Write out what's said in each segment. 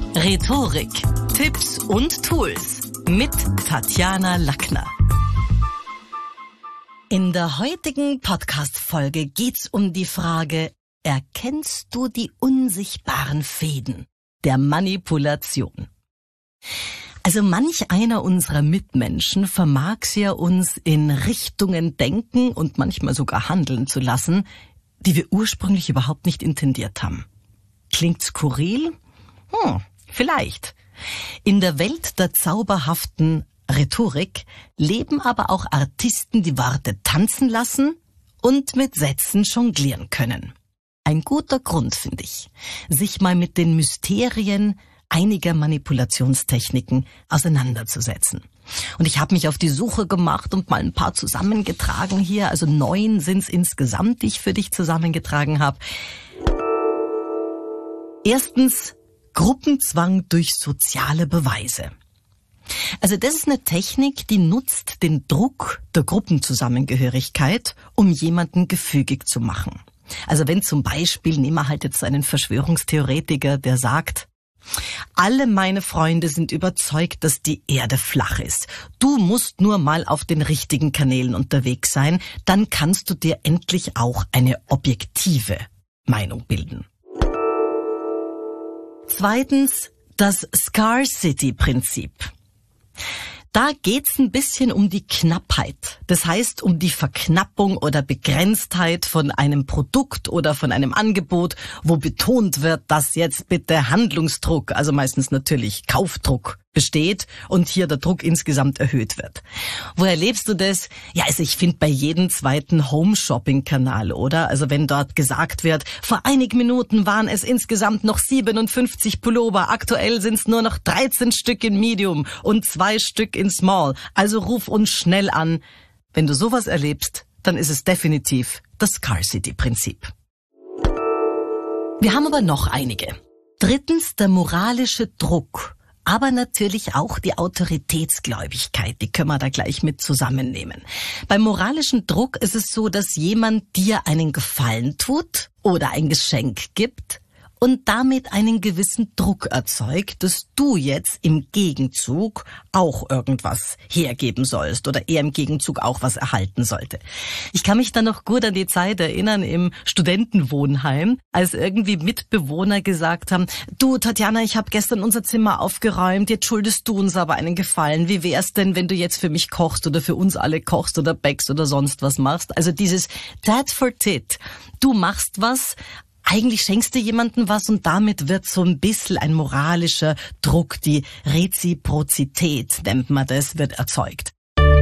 Rhetorik, Tipps und Tools mit Tatjana Lackner. In der heutigen Podcast-Folge geht's um die Frage: Erkennst du die unsichtbaren Fäden der Manipulation? Also manch einer unserer Mitmenschen vermag's ja, uns in Richtungen denken und manchmal sogar handeln zu lassen, die wir ursprünglich überhaupt nicht intendiert haben. Klingt skurril? Vielleicht. In der Welt der zauberhaften Rhetorik leben aber auch Artisten, die Worte tanzen lassen und mit Sätzen jonglieren können. Ein guter Grund, finde ich, sich mal mit den Mysterien einiger Manipulationstechniken auseinanderzusetzen. Und ich habe mich auf die Suche gemacht und mal ein paar zusammengetragen hier. Also 9 sind's insgesamt, die ich für dich zusammengetragen habe. Erstens, Gruppenzwang durch soziale Beweise. Also das ist eine Technik, die nutzt den Druck der Gruppenzusammengehörigkeit, um jemanden gefügig zu machen. Also wenn zum Beispiel, nehmen wir halt jetzt einen Verschwörungstheoretiker, der sagt: Alle meine Freunde sind überzeugt, dass die Erde flach ist. Du musst nur mal auf den richtigen Kanälen unterwegs sein, dann kannst du dir endlich auch eine objektive Meinung bilden. Zweitens, das Scarcity-Prinzip. Da geht's ein bisschen um die Knappheit. Das heißt, um die Verknappung oder Begrenztheit von einem Produkt oder von einem Angebot, wo betont wird, dass jetzt bitte Handlungsdruck, also meistens natürlich Kaufdruck, besteht und hier der Druck insgesamt erhöht wird. Wo erlebst du das? Ja, also ich finde bei jedem zweiten Home-Shopping-Kanal, oder? Also wenn dort gesagt wird, vor einigen Minuten waren es insgesamt noch 57 Pullover, aktuell sind es nur noch 13 Stück in Medium und 2 Stück in Small. Also ruf uns schnell an. Wenn du sowas erlebst, dann ist es definitiv das Scarcity-Prinzip. Wir haben aber noch einige. Drittens, der moralische Druck. Aber natürlich auch die Autoritätsgläubigkeit, die können wir da gleich mit zusammennehmen. Beim moralischen Druck ist es so, dass jemand dir einen Gefallen tut oder ein Geschenk gibt und damit einen gewissen Druck erzeugt, dass du jetzt im Gegenzug auch irgendwas hergeben sollst oder er im Gegenzug auch was erhalten sollte. Ich kann mich da noch gut an die Zeit erinnern im Studentenwohnheim, als irgendwie Mitbewohner gesagt haben: Du Tatjana, ich habe gestern unser Zimmer aufgeräumt, jetzt schuldest du uns aber einen Gefallen. Wie wär's denn, wenn du jetzt für mich kochst oder für uns alle kochst oder backst oder sonst was machst? Also dieses Tat for Tat. Du machst was, eigentlich schenkst du jemandem was und damit wird so ein bisschen ein moralischer Druck, die Reziprozität nennt man das, wird erzeugt.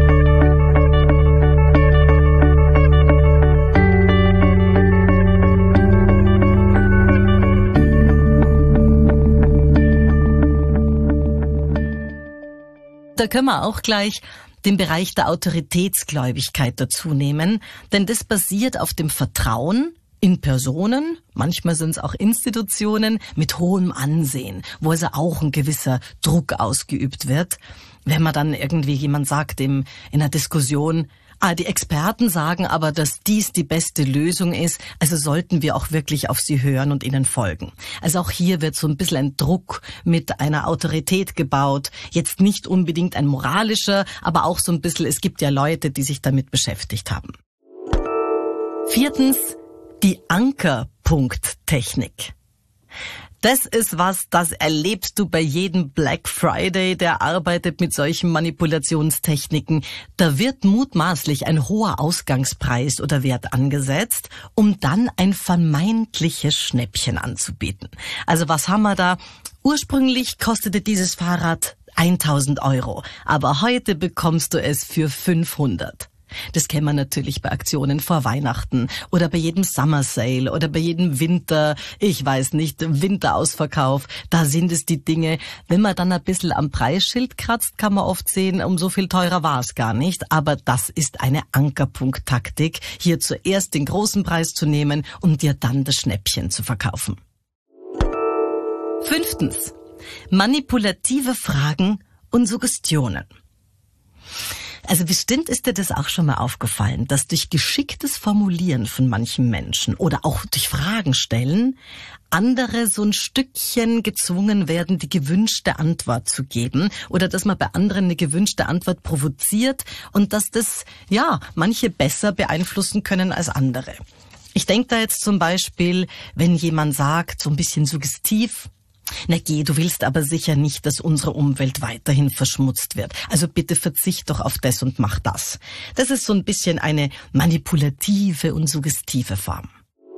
Da können wir auch gleich den Bereich der Autoritätsgläubigkeit dazu nehmen, denn das basiert auf dem Vertrauen in Personen, manchmal sind es auch Institutionen mit hohem Ansehen, wo also auch ein gewisser Druck ausgeübt wird. Wenn man dann irgendwie jemand sagt in einer Diskussion, die Experten sagen aber, dass dies die beste Lösung ist, also sollten wir auch wirklich auf sie hören und ihnen folgen. Also auch hier wird so ein bisschen ein Druck mit einer Autorität gebaut. Jetzt nicht unbedingt ein moralischer, aber auch so ein bisschen, es gibt ja Leute, die sich damit beschäftigt haben. Viertens, die Ankerpunkt-Technik. Das ist was, das erlebst du bei jedem Black Friday, der arbeitet mit solchen Manipulationstechniken. Da wird mutmaßlich ein hoher Ausgangspreis oder Wert angesetzt, um dann ein vermeintliches Schnäppchen anzubieten. Also was haben wir da? Ursprünglich kostete dieses Fahrrad 1.000 €, aber heute bekommst du es für 500. Das kennen wir natürlich bei Aktionen vor Weihnachten oder bei jedem Summer Sale oder bei jedem Winterausverkauf. Da sind es die Dinge, wenn man dann ein bisschen am Preisschild kratzt, kann man oft sehen, um so viel teurer war es gar nicht. Aber das ist eine Ankerpunkt-Taktik, hier zuerst den großen Preis zu nehmen und dir dann das Schnäppchen zu verkaufen. 5. Manipulative Fragen und Suggestionen. Also bestimmt ist dir das auch schon mal aufgefallen, dass durch geschicktes Formulieren von manchen Menschen oder auch durch Fragen stellen, andere so ein Stückchen gezwungen werden, die gewünschte Antwort zu geben oder dass man bei anderen eine gewünschte Antwort provoziert und dass das, ja, manche besser beeinflussen können als andere. Ich denke da jetzt zum Beispiel, wenn jemand sagt, so ein bisschen suggestiv, na geh, du willst aber sicher nicht, dass unsere Umwelt weiterhin verschmutzt wird. Also bitte verzicht doch auf das und mach das. Das ist so ein bisschen eine manipulative und suggestive Form.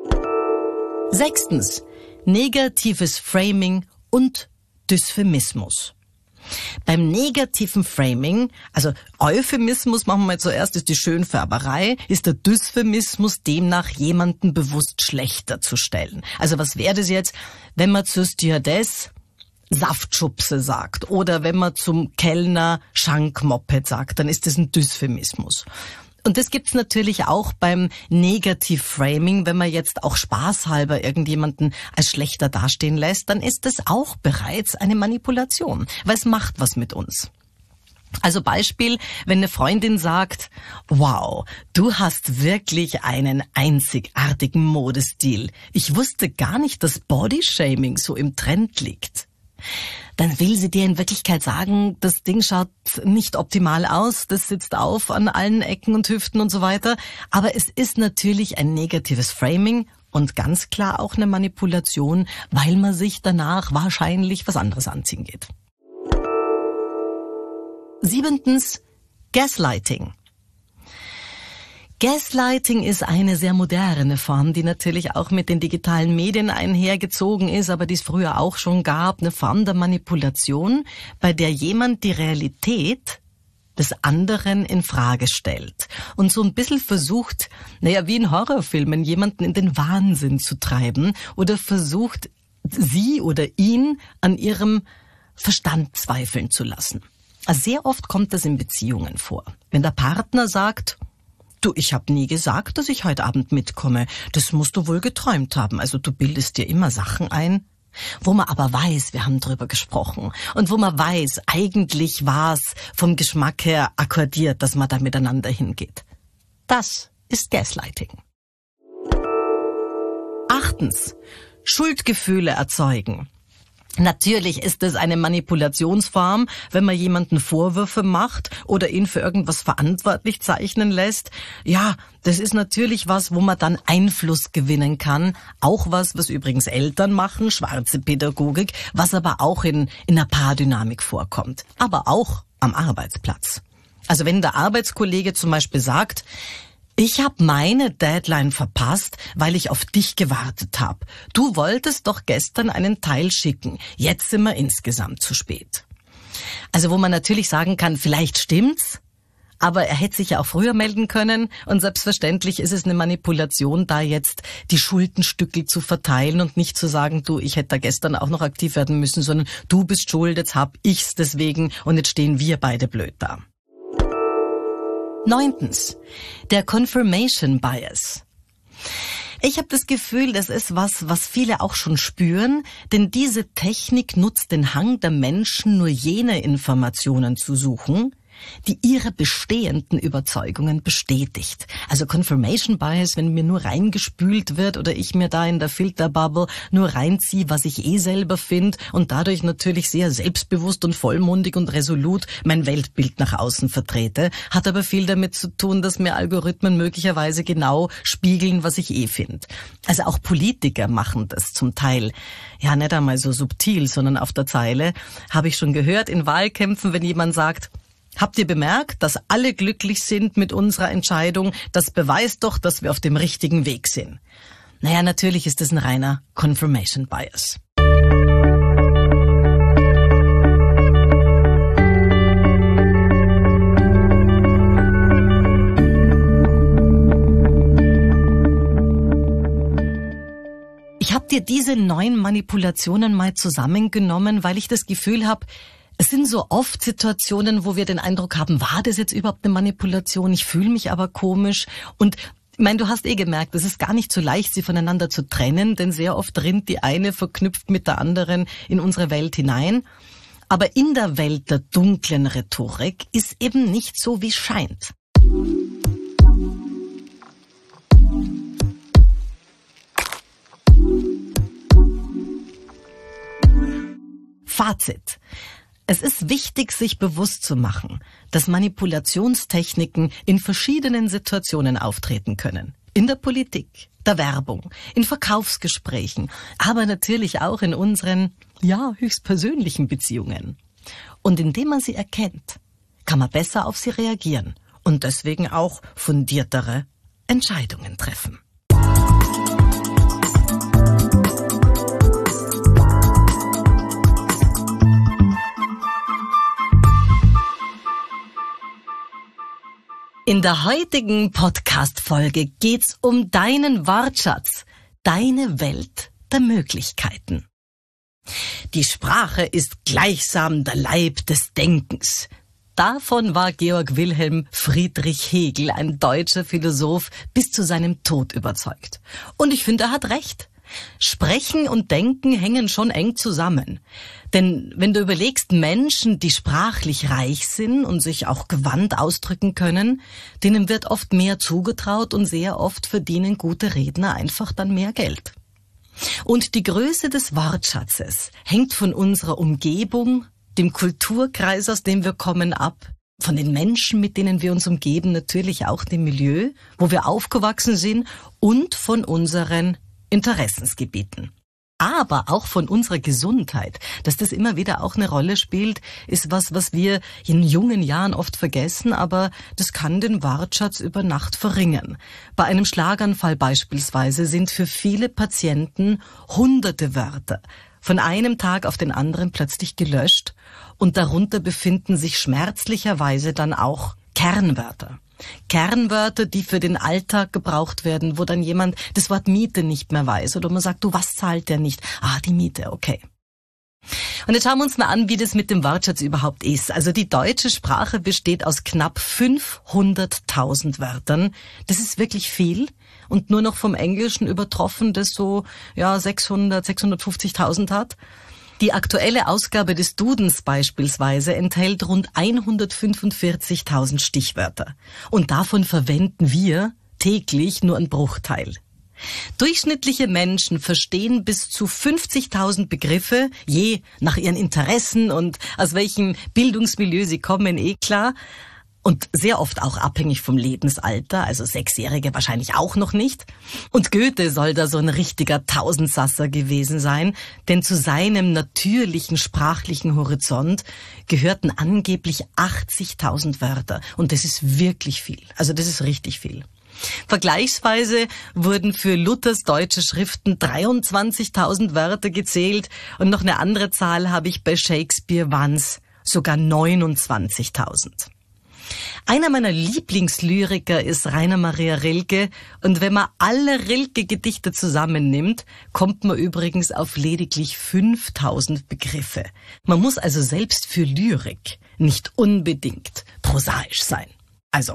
6. Negatives Framing und Dysphemismus. Beim negativen Framing, also Euphemismus machen wir mal zuerst, ist die Schönfärberei, ist der Dysphemismus demnach jemanden bewusst schlechter zu stellen. Also was wäre das jetzt, wenn man zur Stewardess Saftschubse sagt oder wenn man zum Kellner Schankmoped sagt, dann ist das ein Dysphemismus. Und das gibt's natürlich auch beim Negativ-Framing, wenn man jetzt auch spaßhalber irgendjemanden als schlechter dastehen lässt, dann ist das auch bereits eine Manipulation, weil es macht was mit uns. Also Beispiel, wenn eine Freundin sagt, wow, du hast wirklich einen einzigartigen Modestil. Ich wusste gar nicht, dass Bodyshaming so im Trend liegt. Dann will sie dir in Wirklichkeit sagen, das Ding schaut nicht optimal aus, das sitzt auf an allen Ecken und Hüften und so weiter. Aber es ist natürlich ein negatives Framing und ganz klar auch eine Manipulation, weil man sich danach wahrscheinlich was anderes anziehen geht. 7. Gaslighting. Gaslighting ist eine sehr moderne Form, die natürlich auch mit den digitalen Medien einhergezogen ist, aber die es früher auch schon gab, eine Form der Manipulation, bei der jemand die Realität des anderen in Frage stellt und so ein bisschen versucht, wie in Horrorfilmen, jemanden in den Wahnsinn zu treiben oder versucht, sie oder ihn an ihrem Verstand zweifeln zu lassen. Also sehr oft kommt das in Beziehungen vor. Wenn der Partner sagt, du, ich habe nie gesagt, dass ich heute Abend mitkomme. Das musst du wohl geträumt haben. Also du bildest dir immer Sachen ein. Wo man aber weiß, wir haben drüber gesprochen. Und wo man weiß, eigentlich war es vom Geschmack her akkordiert, dass man da miteinander hingeht. Das ist Gaslighting. 8. Schuldgefühle erzeugen. Natürlich ist es eine Manipulationsform, wenn man jemanden Vorwürfe macht oder ihn für irgendwas verantwortlich zeichnen lässt. Ja, das ist natürlich was, wo man dann Einfluss gewinnen kann. Auch was übrigens Eltern machen, schwarze Pädagogik, was aber auch in einer Paardynamik vorkommt. Aber auch am Arbeitsplatz. Also wenn der Arbeitskollege zum Beispiel sagt, ich habe meine Deadline verpasst, weil ich auf dich gewartet habe. Du wolltest doch gestern einen Teil schicken. Jetzt sind wir insgesamt zu spät. Also wo man natürlich sagen kann, vielleicht stimmt's, aber er hätte sich ja auch früher melden können. Und selbstverständlich ist es eine Manipulation, da jetzt die Schuldenstücke zu verteilen und nicht zu sagen, du, ich hätte da gestern auch noch aktiv werden müssen, sondern du bist schuld, jetzt hab ich's deswegen und jetzt stehen wir beide blöd da. 9. Der Confirmation Bias. Ich habe das Gefühl, das ist was viele auch schon spüren, denn diese Technik nutzt den Hang der Menschen, nur jene Informationen zu suchen, die ihre bestehenden Überzeugungen bestätigt. Also Confirmation Bias, wenn mir nur reingespült wird oder ich mir da in der Filterbubble nur reinziehe, was ich selber finde und dadurch natürlich sehr selbstbewusst und vollmundig und resolut mein Weltbild nach außen vertrete, hat aber viel damit zu tun, dass mir Algorithmen möglicherweise genau spiegeln, was ich finde. Also auch Politiker machen das zum Teil, ja nicht einmal so subtil, sondern auf der Zeile, habe ich schon gehört in Wahlkämpfen, wenn jemand sagt, habt ihr bemerkt, dass alle glücklich sind mit unserer Entscheidung? Das beweist doch, dass wir auf dem richtigen Weg sind. Naja, natürlich ist das ein reiner Confirmation Bias. Ich habe dir diese 9 Manipulationen mal zusammengenommen, weil ich das Gefühl habe, es sind so oft Situationen, wo wir den Eindruck haben, war das jetzt überhaupt eine Manipulation? Ich fühle mich aber komisch. Und ich meine, du hast gemerkt, es ist gar nicht so leicht, sie voneinander zu trennen, denn sehr oft rinnt die eine verknüpft mit der anderen in unsere Welt hinein. Aber in der Welt der dunklen Rhetorik ist eben nicht so, wie es scheint. Fazit. Es ist wichtig, sich bewusst zu machen, dass Manipulationstechniken in verschiedenen Situationen auftreten können. In der Politik, der Werbung, in Verkaufsgesprächen, aber natürlich auch in unseren, höchstpersönlichen Beziehungen. Und indem man sie erkennt, kann man besser auf sie reagieren und deswegen auch fundiertere Entscheidungen treffen. In der heutigen Podcast-Folge geht's um deinen Wortschatz, deine Welt der Möglichkeiten. Die Sprache ist gleichsam der Leib des Denkens. Davon war Georg Wilhelm Friedrich Hegel, ein deutscher Philosoph, bis zu seinem Tod überzeugt. Und ich finde, er hat recht. Sprechen und Denken hängen schon eng zusammen. Denn wenn du überlegst, Menschen, die sprachlich reich sind und sich auch gewandt ausdrücken können, denen wird oft mehr zugetraut und sehr oft verdienen gute Redner einfach dann mehr Geld. Und die Größe des Wortschatzes hängt von unserer Umgebung, dem Kulturkreis, aus dem wir kommen, ab, von den Menschen, mit denen wir uns umgeben, natürlich auch dem Milieu, wo wir aufgewachsen sind und von unseren Interessensgebieten. Aber auch von unserer Gesundheit. Dass das immer wieder auch eine Rolle spielt, ist was wir in jungen Jahren oft vergessen, aber das kann den Wortschatz über Nacht verringern. Bei einem Schlaganfall beispielsweise sind für viele Patienten hunderte Wörter von einem Tag auf den anderen plötzlich gelöscht und darunter befinden sich schmerzlicherweise dann auch Kernwörter. Kernwörter, die für den Alltag gebraucht werden, wo dann jemand das Wort Miete nicht mehr weiß oder man sagt, was zahlt der nicht? Die Miete, okay. Und jetzt schauen wir uns mal an, wie das mit dem Wortschatz überhaupt ist. Also die deutsche Sprache besteht aus knapp 500.000 Wörtern. Das ist wirklich viel und nur noch vom Englischen übertroffen, das so 650.000 hat. Die aktuelle Ausgabe des Dudens beispielsweise enthält rund 145.000 Stichwörter. Und davon verwenden wir täglich nur einen Bruchteil. Durchschnittliche Menschen verstehen bis zu 50.000 Begriffe, je nach ihren Interessen und aus welchem Bildungsmilieu sie kommen, klar. Und sehr oft auch abhängig vom Lebensalter, also 6-Jährige wahrscheinlich auch noch nicht. Und Goethe soll da so ein richtiger Tausendsasser gewesen sein, denn zu seinem natürlichen sprachlichen Horizont gehörten angeblich 80.000 Wörter. Und das ist wirklich viel, also das ist richtig viel. Vergleichsweise wurden für Luthers deutsche Schriften 23.000 Wörter gezählt und noch eine andere Zahl habe ich bei Shakespeare, waren's sogar 29.000. Einer meiner Lieblingslyriker ist Rainer Maria Rilke und wenn man alle Rilke-Gedichte zusammennimmt, kommt man übrigens auf lediglich 5.000 Begriffe. Man muss also selbst für Lyrik nicht unbedingt prosaisch sein. Also,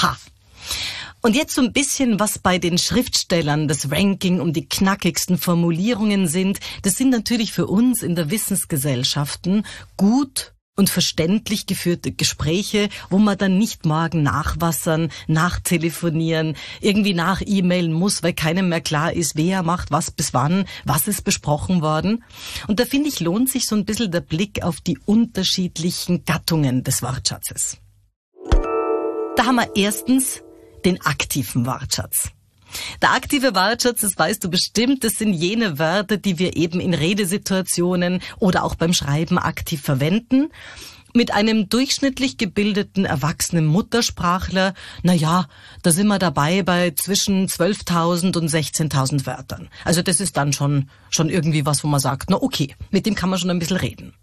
Und jetzt so ein bisschen, was bei den Schriftstellern das Ranking um die knackigsten Formulierungen sind. Das sind natürlich für uns in der Wissensgesellschaften gut und verständlich geführte Gespräche, wo man dann nicht morgen nachwassern, nachtelefonieren, irgendwie nach-E-Mailen muss, weil keinem mehr klar ist, wer macht was bis wann, was ist besprochen worden. Und da finde ich, lohnt sich so ein bisschen der Blick auf die unterschiedlichen Gattungen des Wortschatzes. Da haben wir erstens den aktiven Wortschatz. Der aktive Wortschatz, das weißt du bestimmt, das sind jene Wörter, die wir eben in Redesituationen oder auch beim Schreiben aktiv verwenden. Mit einem durchschnittlich gebildeten, erwachsenen Muttersprachler, da sind wir dabei bei zwischen 12.000 und 16.000 Wörtern. Also das ist dann schon irgendwie was, wo man sagt, okay, mit dem kann man schon ein bisschen reden.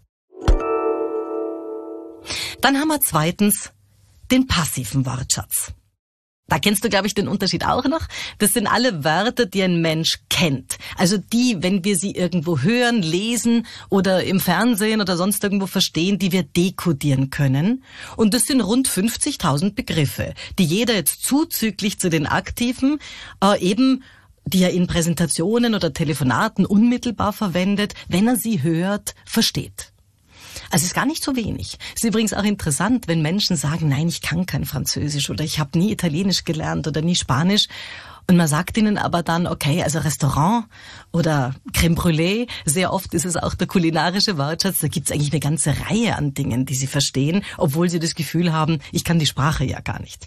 Dann haben wir zweitens den passiven Wortschatz. Da kennst du, glaube ich, den Unterschied auch noch. Das sind alle Wörter, die ein Mensch kennt. Also die, wenn wir sie irgendwo hören, lesen oder im Fernsehen oder sonst irgendwo verstehen, die wir dekodieren können. Und das sind rund 50.000 Begriffe, die jeder jetzt zuzüglich zu den Aktiven die er in Präsentationen oder Telefonaten unmittelbar verwendet, wenn er sie hört, versteht. Also ist gar nicht so wenig. Ist übrigens auch interessant, wenn Menschen sagen, nein, ich kann kein Französisch oder ich habe nie Italienisch gelernt oder nie Spanisch. Und man sagt ihnen aber dann, okay, also Restaurant oder Crème Brûlée, sehr oft ist es auch der kulinarische Wortschatz, da gibt's eigentlich eine ganze Reihe an Dingen, die sie verstehen, obwohl sie das Gefühl haben, ich kann die Sprache ja gar nicht.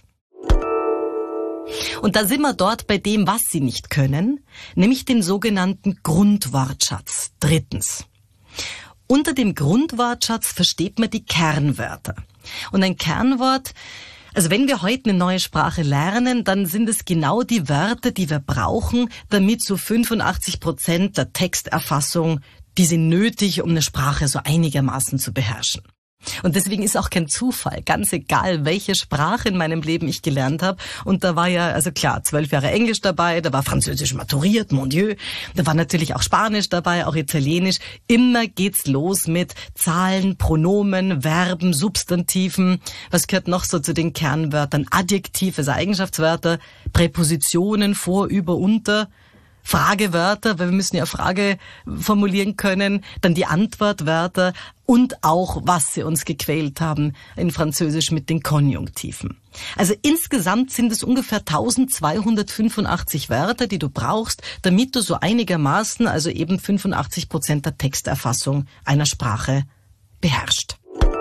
Und da sind wir dort bei dem, was sie nicht können, nämlich den sogenannten Grundwortschatz. Drittens. Unter dem Grundwortschatz versteht man die Kernwörter. Und ein Kernwort, also wenn wir heute eine neue Sprache lernen, dann sind es genau die Wörter, die wir brauchen, damit so 85% der Texterfassung, die sind nötig, um eine Sprache so einigermaßen zu beherrschen. Und deswegen ist auch kein Zufall, ganz egal, welche Sprache in meinem Leben ich gelernt habe. Und da war ja, also klar, 12 Jahre Englisch dabei, da war Französisch maturiert, mon Dieu. Da war natürlich auch Spanisch dabei, auch Italienisch. Immer geht's los mit Zahlen, Pronomen, Verben, Substantiven. Was gehört noch so zu den Kernwörtern? Adjektive, also Eigenschaftswörter, Präpositionen, vor, über, unter. Fragewörter, weil wir müssen ja Frage formulieren können, dann die Antwortwörter und auch, was sie uns gequält haben in Französisch mit den Konjunktiven. Also insgesamt sind es ungefähr 1285 Wörter, die du brauchst, damit du so einigermaßen, also eben 85% der Texterfassung einer Sprache beherrschst.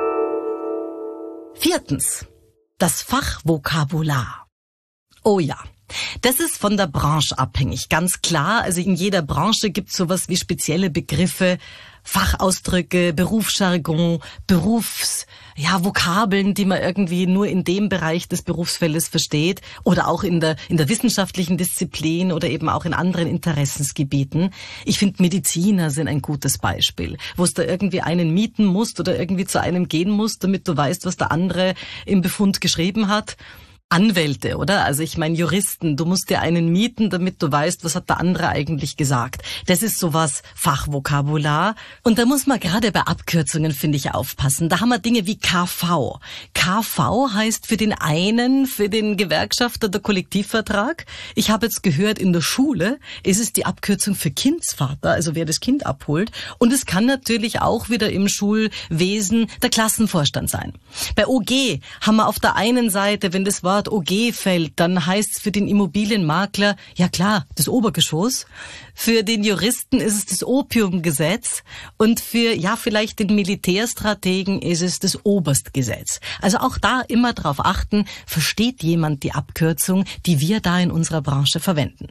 Viertens, das Fachvokabular. Oh ja. Das ist von der Branche abhängig, ganz klar. Also in jeder Branche gibt es sowas wie spezielle Begriffe, Fachausdrücke, Berufsjargon, Vokabeln, die man irgendwie nur in dem Bereich des Berufsfeldes versteht oder auch in der wissenschaftlichen Disziplin oder eben auch in anderen Interessensgebieten. Ich finde, Mediziner sind ein gutes Beispiel, wo es da irgendwie einen mieten musst oder irgendwie zu einem gehen musst, damit du weißt, was der andere im Befund geschrieben hat. Anwälte, oder? Also ich meine Juristen, du musst dir einen mieten, damit du weißt, was hat der andere eigentlich gesagt. Das ist sowas Fachvokabular. Und da muss man gerade bei Abkürzungen, finde ich, aufpassen. Da haben wir Dinge wie KV. KV heißt für den einen, für den Gewerkschafter der Kollektivvertrag. Ich habe jetzt gehört, in der Schule ist es die Abkürzung für Kindsvater, also wer das Kind abholt. Und es kann natürlich auch wieder im Schulwesen der Klassenvorstand sein. Bei OG haben wir auf der einen Seite, wenn das Wort OG fällt, dann heißt es für den Immobilienmakler, ja klar, das Obergeschoss. Für den Juristen ist es das Opiumgesetz und für, ja, vielleicht den Militärstrategen ist es das Oberstgesetz. Also auch da immer drauf achten, versteht jemand die Abkürzung, die wir da in unserer Branche verwenden.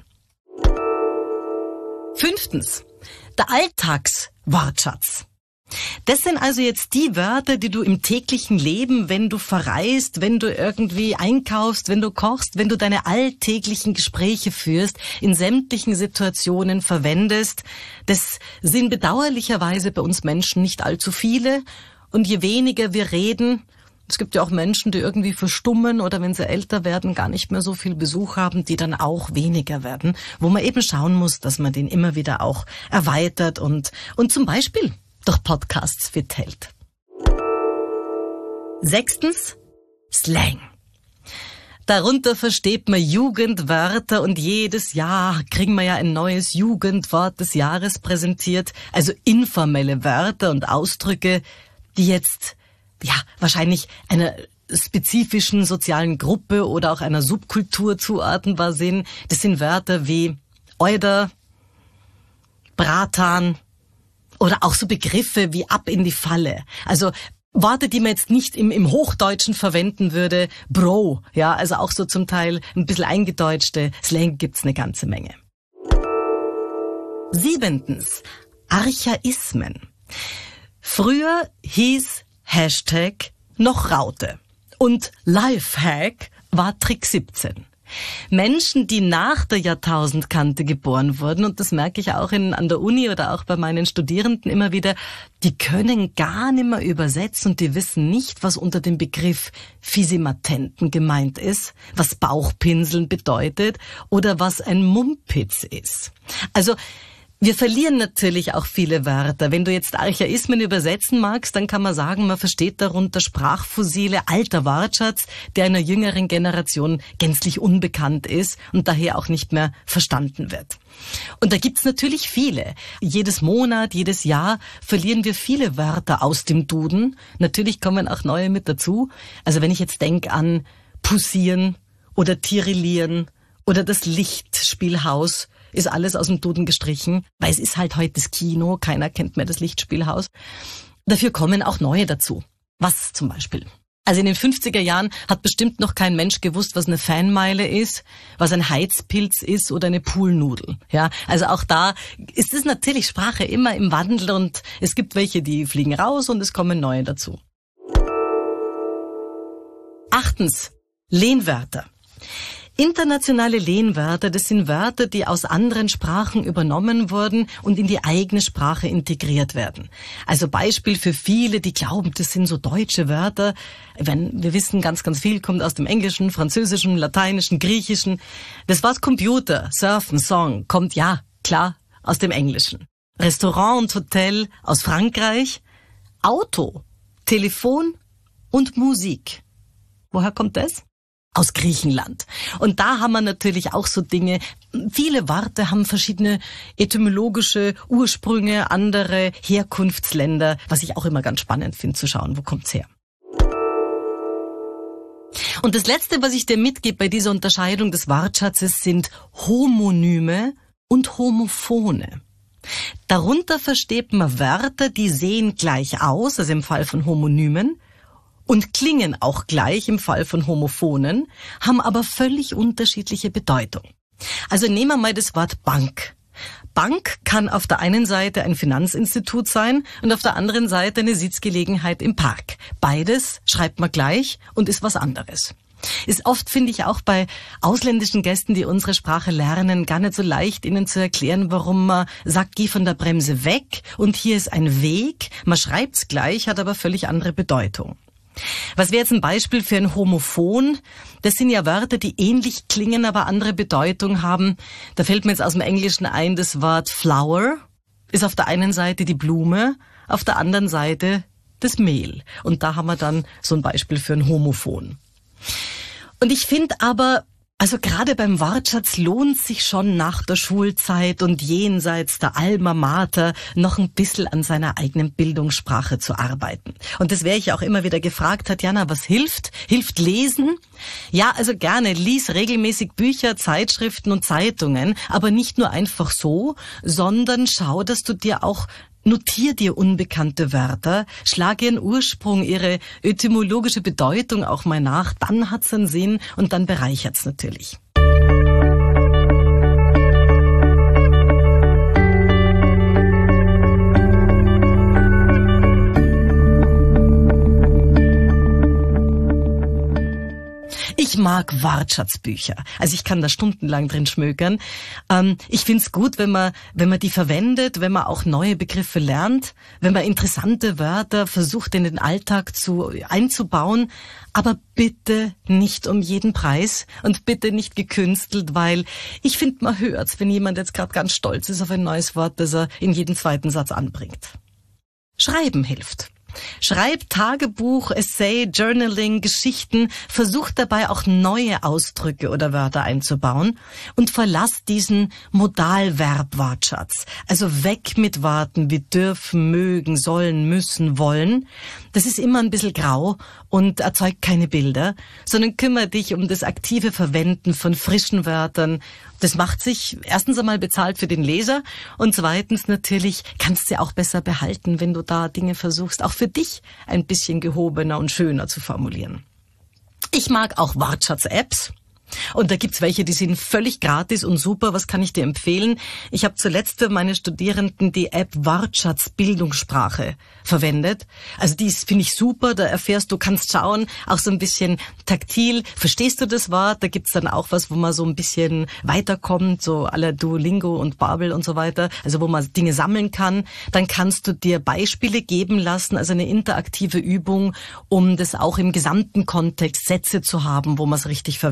Fünftens, der Alltagswortschatz. Das sind also jetzt die Wörter, die du im täglichen Leben, wenn du verreist, wenn du irgendwie einkaufst, wenn du kochst, wenn du deine alltäglichen Gespräche führst, in sämtlichen Situationen verwendest. Das sind bedauerlicherweise bei uns Menschen nicht allzu viele. Und je weniger wir reden, es gibt ja auch Menschen, die irgendwie verstummen oder wenn sie älter werden, gar nicht mehr so viel Besuch haben, die dann auch weniger werden, wo man eben schauen muss, dass man den immer wieder auch erweitert und zum Beispiel durch Podcasts fit hält. Sechstens, Slang. Darunter versteht man Jugendwörter und jedes Jahr kriegen wir ja ein neues Jugendwort des Jahres präsentiert, also informelle Wörter und Ausdrücke, die jetzt ja wahrscheinlich einer spezifischen sozialen Gruppe oder auch einer Subkultur zuordnenbar sind. Das sind Wörter wie Euder, Bratan, oder auch so Begriffe wie ab in die Falle. Also Worte, die man jetzt nicht im Hochdeutschen verwenden würde. Bro, ja, also auch so zum Teil ein bisschen eingedeutschte Slang gibt's eine ganze Menge. Siebentens, Archaismen. Früher hieß Hashtag noch Raute und Lifehack war Trick 17. Menschen, die nach der Jahrtausendkante geboren wurden, und das merke ich auch an der Uni oder auch bei meinen Studierenden immer wieder, die können gar nicht mehr übersetzen und die wissen nicht, was unter dem Begriff Fisimatenten gemeint ist, was Bauchpinseln bedeutet oder was ein Mumpitz ist. Also Wir verlieren natürlich auch viele Wörter. Wenn du jetzt Archaismen übersetzen magst, dann kann man sagen, man versteht darunter Sprachfossile, alter Wortschatz, der einer jüngeren Generation gänzlich unbekannt ist und daher auch nicht mehr verstanden wird. Und da gibt's natürlich viele. Jedes Monat, jedes Jahr verlieren wir viele Wörter aus dem Duden. Natürlich kommen auch neue mit dazu. Also wenn ich jetzt denke an Poussieren oder Tirillieren oder das Lichtspielhaus, ist alles aus dem Duden gestrichen, weil es ist halt heute das Kino, keiner kennt mehr das Lichtspielhaus. Dafür kommen auch neue dazu. Was zum Beispiel? Also in den 50er Jahren hat bestimmt noch kein Mensch gewusst, was eine Fanmeile ist, was ein Heizpilz ist oder eine Poolnudel. Ja, also auch da ist es natürlich Sprache immer im Wandel und es gibt welche, die fliegen raus und es kommen neue dazu. 8. Lehnwörter. Internationale Lehnwörter, das sind Wörter, die aus anderen Sprachen übernommen wurden und in die eigene Sprache integriert werden. Also Beispiel für viele, die glauben, das sind so deutsche Wörter. Wir wissen, ganz, ganz viel kommt aus dem Englischen, Französischen, Lateinischen, Griechischen. Das Wort Computer, Surfen, Song kommt, ja, klar, aus dem Englischen. Restaurant und Hotel aus Frankreich. Auto, Telefon und Musik. Woher kommt das? Aus Griechenland. Und da haben wir natürlich auch so Dinge, viele Worte haben verschiedene etymologische Ursprünge, andere Herkunftsländer, was ich auch immer ganz spannend finde zu schauen, wo kommt's her. Und das Letzte, was ich dir mitgebe bei dieser Unterscheidung des Wortschatzes, sind Homonyme und Homophone. Darunter versteht man Wörter, die sehen gleich aus, also im Fall von Homonymen, und klingen auch gleich im Fall von Homophonen, haben aber völlig unterschiedliche Bedeutung. Also nehmen wir mal das Wort Bank. Bank kann auf der einen Seite ein Finanzinstitut sein und auf der anderen Seite eine Sitzgelegenheit im Park. Beides schreibt man gleich und ist was anderes. Ist oft, finde ich, auch bei ausländischen Gästen, die unsere Sprache lernen, gar nicht so leicht, ihnen zu erklären, warum man sagt, geh von der Bremse weg und hier ist ein Weg. Man schreibt's gleich, hat aber völlig andere Bedeutung. Was wäre jetzt ein Beispiel für ein Homophon? Das sind ja Wörter, die ähnlich klingen, aber andere Bedeutung haben. Da fällt mir jetzt aus dem Englischen ein, das Wort flower ist auf der einen Seite die Blume, auf der anderen Seite das Mehl. Und da haben wir dann so ein Beispiel für ein Homophon. Und ich finde aber, also gerade beim Wortschatz lohnt sich schon nach der Schulzeit und jenseits der Alma Mater noch ein bisschen an seiner eigenen Bildungssprache zu arbeiten. Und das wäre ich auch immer wieder gefragt, Tatjana, was hilft? Hilft Lesen? Ja, also gerne, lies regelmäßig Bücher, Zeitschriften und Zeitungen, aber nicht nur einfach so, sondern schau, dass du dir auch notier dir unbekannte Wörter, schlag ihren Ursprung, ihre etymologische Bedeutung auch mal nach, dann hat's einen Sinn und dann bereichert's natürlich. Ich mag Wortschatzbücher. Also ich kann da stundenlang drin schmökern. Ich find's gut, wenn man die verwendet, wenn man auch neue Begriffe lernt, wenn man interessante Wörter versucht in den Alltag einzubauen. Aber bitte nicht um jeden Preis und bitte nicht gekünstelt, weil ich finde, man hört's, wenn jemand jetzt gerade ganz stolz ist auf ein neues Wort, das er in jeden zweiten Satz anbringt. Schreiben hilft. Schreib Tagebuch, Essay, Journaling, Geschichten, versuch dabei auch neue Ausdrücke oder Wörter einzubauen und verlass diesen Modalverb-Wortschatz. Also weg mit Worten wie dürfen, mögen, sollen, müssen, wollen. Das ist immer ein bisschen grau und erzeugt keine Bilder, sondern kümmere dich um das aktive Verwenden von frischen Wörtern. Das macht sich erstens einmal bezahlt für den Leser und zweitens natürlich kannst du auch besser behalten, wenn du da Dinge versuchst, auch für dich ein bisschen gehobener und schöner zu formulieren. Ich mag auch Wortschatz-Apps. Und da gibt's welche, die sind völlig gratis und super. Was kann ich dir empfehlen? Ich habe zuletzt für meine Studierenden die App Wortschatz Bildungssprache verwendet. Also die finde ich super. Da erfährst du, kannst schauen, auch so ein bisschen taktil. Verstehst du das Wort? Da gibt's dann auch was, wo man so ein bisschen weiterkommt, so à la Duolingo und Babel und so weiter. Also wo man Dinge sammeln kann. Dann kannst du dir Beispiele geben lassen, also eine interaktive Übung, um das auch im gesamten Kontext Sätze zu haben, wo man es richtig verwendet.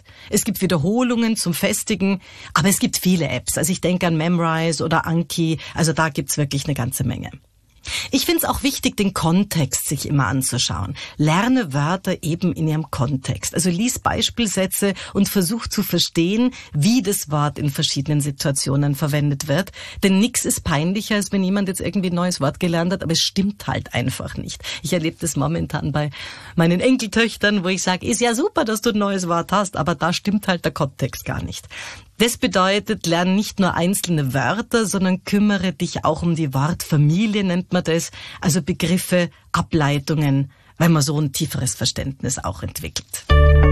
Es gibt Wiederholungen zum Festigen, aber es gibt viele Apps. Also ich denke an Memrise oder Anki, also da gibt's wirklich eine ganze Menge. Ich finde es auch wichtig, den Kontext sich immer anzuschauen. Lerne Wörter eben in ihrem Kontext. Also lies Beispielsätze und versuch zu verstehen, wie das Wort in verschiedenen Situationen verwendet wird. Denn nichts ist peinlicher, als wenn jemand jetzt irgendwie ein neues Wort gelernt hat, aber es stimmt halt einfach nicht. Ich erlebe das momentan bei meinen Enkeltöchtern, wo ich sage, ist ja super, dass du ein neues Wort hast, aber da stimmt halt der Kontext gar nicht. Das bedeutet, lerne nicht nur einzelne Wörter, sondern kümmere dich auch um die Wortfamilie, nennt man das, also Begriffe, Ableitungen, weil man so ein tieferes Verständnis auch entwickelt.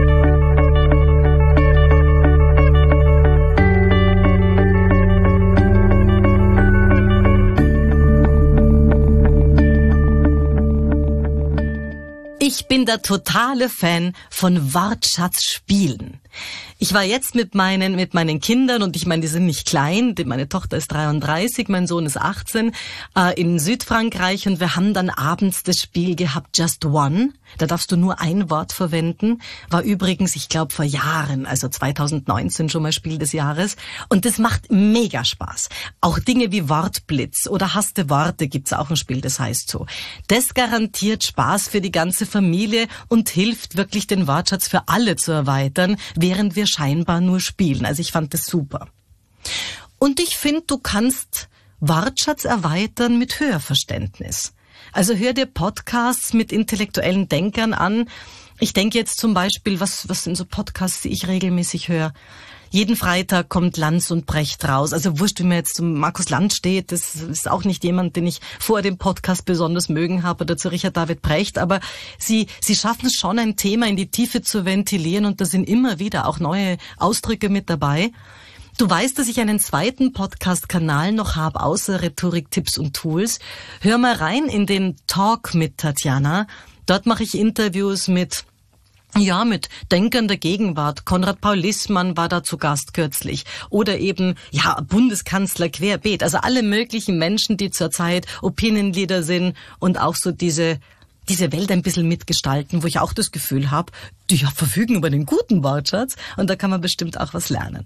Ich bin der totale Fan von Wortschatzspielen. Ich war jetzt mit meinen Kindern, und ich meine, die sind nicht klein, meine Tochter ist 33, mein Sohn ist 18, in Südfrankreich, und wir haben dann abends das Spiel gehabt, Just One. Da darfst du nur ein Wort verwenden. War übrigens, ich glaube, vor Jahren, also 2019 schon mal Spiel des Jahres. Und das macht mega Spaß. Auch Dinge wie Wortblitz oder Hasste Worte gibt's auch ein Spiel, das heißt so. Das garantiert Spaß für die ganze Familie und hilft wirklich, den Wortschatz für alle zu erweitern, während wir scheinbar nur spielen. Also ich fand das super. Und ich finde, du kannst Wortschatz erweitern mit Hörverständnis. Also hör dir Podcasts mit intellektuellen Denkern an. Ich denke jetzt zum Beispiel, was sind so Podcasts, die ich regelmäßig höre? Jeden Freitag kommt Lanz und Brecht raus. Also wurscht, wie mir jetzt zum Markus Lanz steht, das ist auch nicht jemand, den ich vor dem Podcast besonders mögen habe, oder zu Richard David Brecht, aber sie schaffen es schon, ein Thema in die Tiefe zu ventilieren, und da sind immer wieder auch neue Ausdrücke mit dabei. Du weißt, dass ich einen zweiten Podcast-Kanal noch habe, außer Rhetorik, Tipps und Tools. Hör mal rein in den Talk mit Tatjana. Dort mache ich Interviews mit Denkern der Gegenwart. Konrad Paul Lissmann war da zu Gast kürzlich. Oder eben, Bundeskanzler querbeet. Also alle möglichen Menschen, die zurzeit Opinion Leader sind und auch so diese Welt ein bisschen mitgestalten, wo ich auch das Gefühl habe, die verfügen über einen guten Wortschatz, und da kann man bestimmt auch was lernen.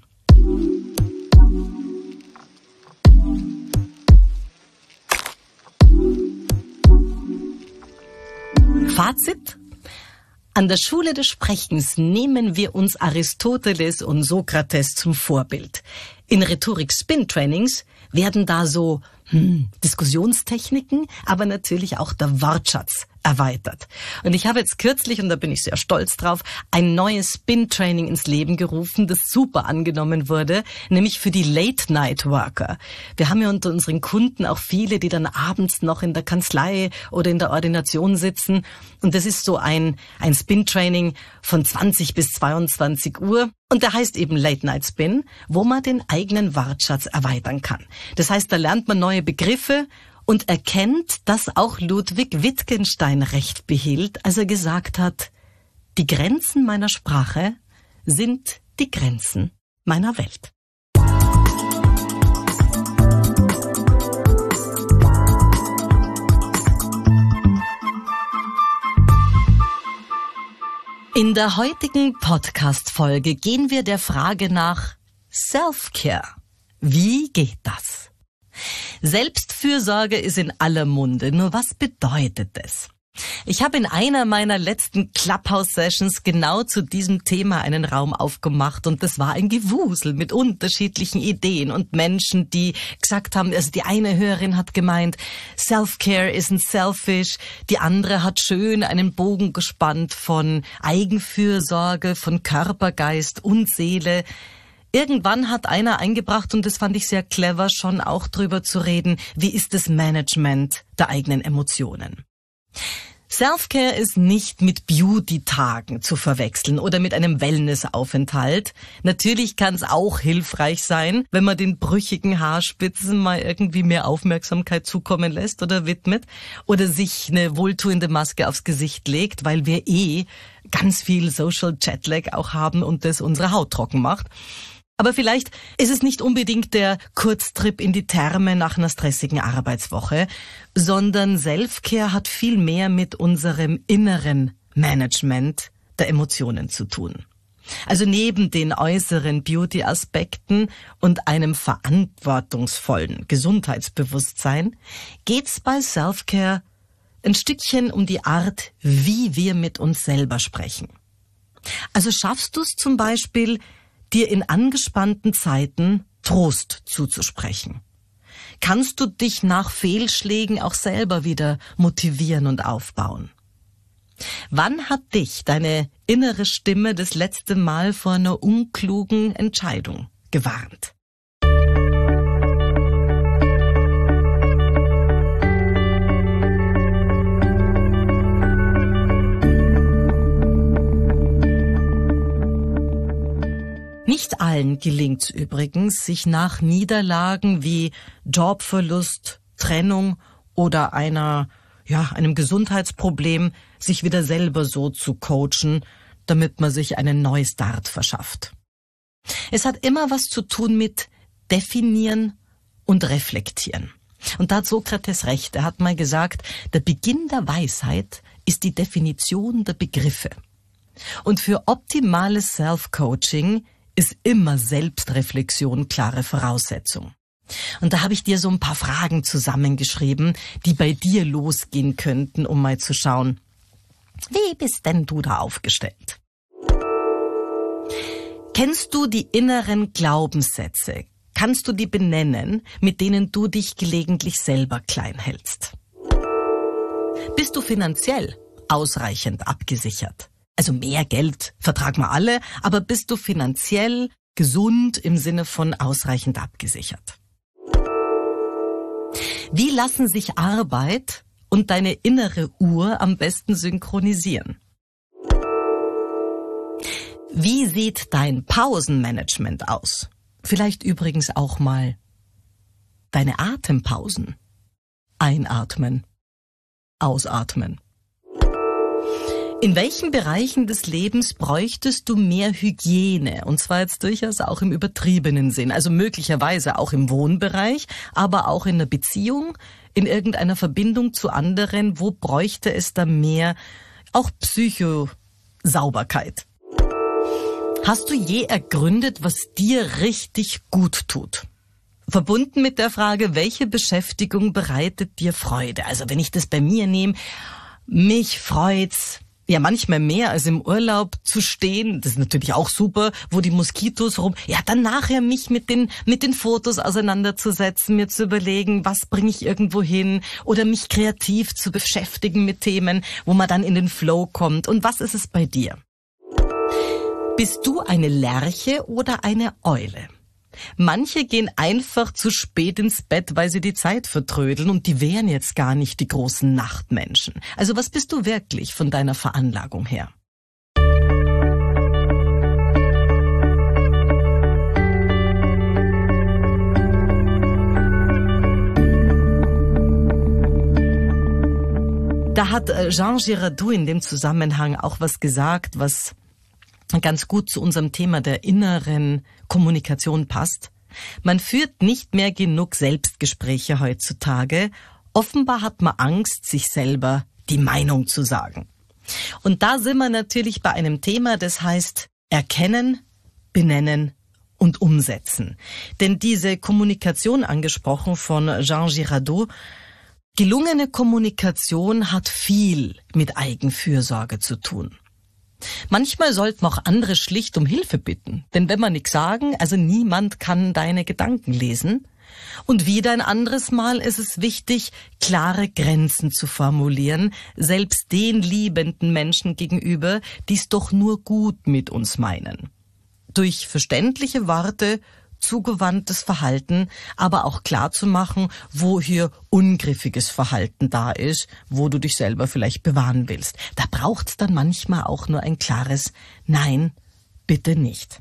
Fazit: An der Schule des Sprechens nehmen wir uns Aristoteles und Sokrates zum Vorbild. In Rhetorik-Spin-Trainings werden da so Diskussionstechniken, aber natürlich auch der Wortschatz erweitert. Und ich habe jetzt kürzlich, und da bin ich sehr stolz drauf, ein neues Spin-Training ins Leben gerufen, das super angenommen wurde, nämlich für die Late-Night-Worker. Wir haben ja unter unseren Kunden auch viele, die dann abends noch in der Kanzlei oder in der Ordination sitzen. Und das ist so ein Spin-Training von 20 bis 22 Uhr. Und der heißt eben Late-Night-Spin, wo man den eigenen Wortschatz erweitern kann. Das heißt, da lernt man neue Begriffe und erkennt, dass auch Ludwig Wittgenstein recht behielt, als er gesagt hat, die Grenzen meiner Sprache sind die Grenzen meiner Welt. In der heutigen Podcast-Folge gehen wir der Frage nach Self-Care. Wie geht das? Selbstfürsorge ist in aller Munde. Nur was bedeutet es? Ich habe in einer meiner letzten Clubhouse-Sessions genau zu diesem Thema einen Raum aufgemacht, und das war ein Gewusel mit unterschiedlichen Ideen und Menschen, die gesagt haben, also die eine Hörerin hat gemeint, Self-Care isn't selfish, die andere hat schön einen Bogen gespannt von Eigenfürsorge, von Körper, Geist und Seele. Irgendwann hat einer eingebracht, und das fand ich sehr clever, schon auch drüber zu reden, wie ist das Management der eigenen Emotionen. Self-Care ist nicht mit Beauty-Tagen zu verwechseln oder mit einem Wellness-Aufenthalt. Natürlich kann es auch hilfreich sein, wenn man den brüchigen Haarspitzen mal irgendwie mehr Aufmerksamkeit zukommen lässt oder widmet oder sich eine wohltuende Maske aufs Gesicht legt, weil wir ganz viel Social Jetlag auch haben und das unsere Haut trocken macht. Aber vielleicht ist es nicht unbedingt der Kurztrip in die Therme nach einer stressigen Arbeitswoche, sondern Self-Care hat viel mehr mit unserem inneren Management der Emotionen zu tun. Also neben den äußeren Beauty-Aspekten und einem verantwortungsvollen Gesundheitsbewusstsein geht's bei Self-Care ein Stückchen um die Art, wie wir mit uns selber sprechen. Also schaffst du es zum Beispiel, dir in angespannten Zeiten Trost zuzusprechen? Kannst du dich nach Fehlschlägen auch selber wieder motivieren und aufbauen? Wann hat dich deine innere Stimme das letzte Mal vor einer unklugen Entscheidung gewarnt? Nicht allen gelingt's übrigens, sich nach Niederlagen wie Jobverlust, Trennung oder einem Gesundheitsproblem sich wieder selber so zu coachen, damit man sich einen Neustart verschafft. Es hat immer was zu tun mit definieren und reflektieren. Und da hat Sokrates recht. Er hat mal gesagt, der Beginn der Weisheit ist die Definition der Begriffe. Und für optimales Self-Coaching ist immer Selbstreflexion klare Voraussetzung. Und da habe ich dir so ein paar Fragen zusammengeschrieben, die bei dir losgehen könnten, um mal zu schauen, wie bist denn du da aufgestellt? Kennst du die inneren Glaubenssätze? Kannst du die benennen, mit denen du dich gelegentlich selber klein hältst? Bist du finanziell ausreichend abgesichert? Also mehr Geld vertragen wir alle, aber bist du finanziell gesund im Sinne von ausreichend abgesichert? Wie lassen sich Arbeit und deine innere Uhr am besten synchronisieren? Wie sieht dein Pausenmanagement aus? Vielleicht übrigens auch mal deine Atempausen. Einatmen, ausatmen. In welchen Bereichen des Lebens bräuchtest du mehr Hygiene? Und zwar jetzt durchaus auch im übertriebenen Sinn. Also möglicherweise auch im Wohnbereich, aber auch in einer Beziehung, in irgendeiner Verbindung zu anderen. Wo bräuchte es da mehr auch Psychosauberkeit? Hast du je ergründet, was dir richtig gut tut? Verbunden mit der Frage, welche Beschäftigung bereitet dir Freude? Also wenn ich das bei mir nehme, mich freut's, ja, manchmal mehr als im Urlaub zu stehen. Das ist natürlich auch super, wo die Moskitos dann nachher mich mit den Fotos auseinanderzusetzen, mir zu überlegen, was bringe ich irgendwo hin oder mich kreativ zu beschäftigen mit Themen, wo man dann in den Flow kommt. Und was ist es bei dir? Bist du eine Lerche oder eine Eule? Manche gehen einfach zu spät ins Bett, weil sie die Zeit vertrödeln und die wären jetzt gar nicht die großen Nachtmenschen. Also was bist du wirklich von deiner Veranlagung her? Da hat Jean Giraudoux in dem Zusammenhang auch was gesagt, was ganz gut zu unserem Thema der inneren Kommunikation passt. Man führt nicht mehr genug Selbstgespräche heutzutage. Offenbar hat man Angst, sich selber die Meinung zu sagen. Und da sind wir natürlich bei einem Thema, das heißt erkennen, benennen und umsetzen. Denn diese Kommunikation angesprochen von Jean Giraudoux, gelungene Kommunikation hat viel mit Eigenfürsorge zu tun. Manchmal sollten auch andere schlicht um Hilfe bitten. Denn wenn wir nichts sagen, also niemand kann deine Gedanken lesen. Und wieder ein anderes Mal ist es wichtig, klare Grenzen zu formulieren, selbst den liebenden Menschen gegenüber, die es doch nur gut mit uns meinen. Durch verständliche Worte, zugewandtes Verhalten, aber auch klar zu machen, wo hier ungriffiges Verhalten da ist, wo du dich selber vielleicht bewahren willst. Da braucht's dann manchmal auch nur ein klares Nein, bitte nicht.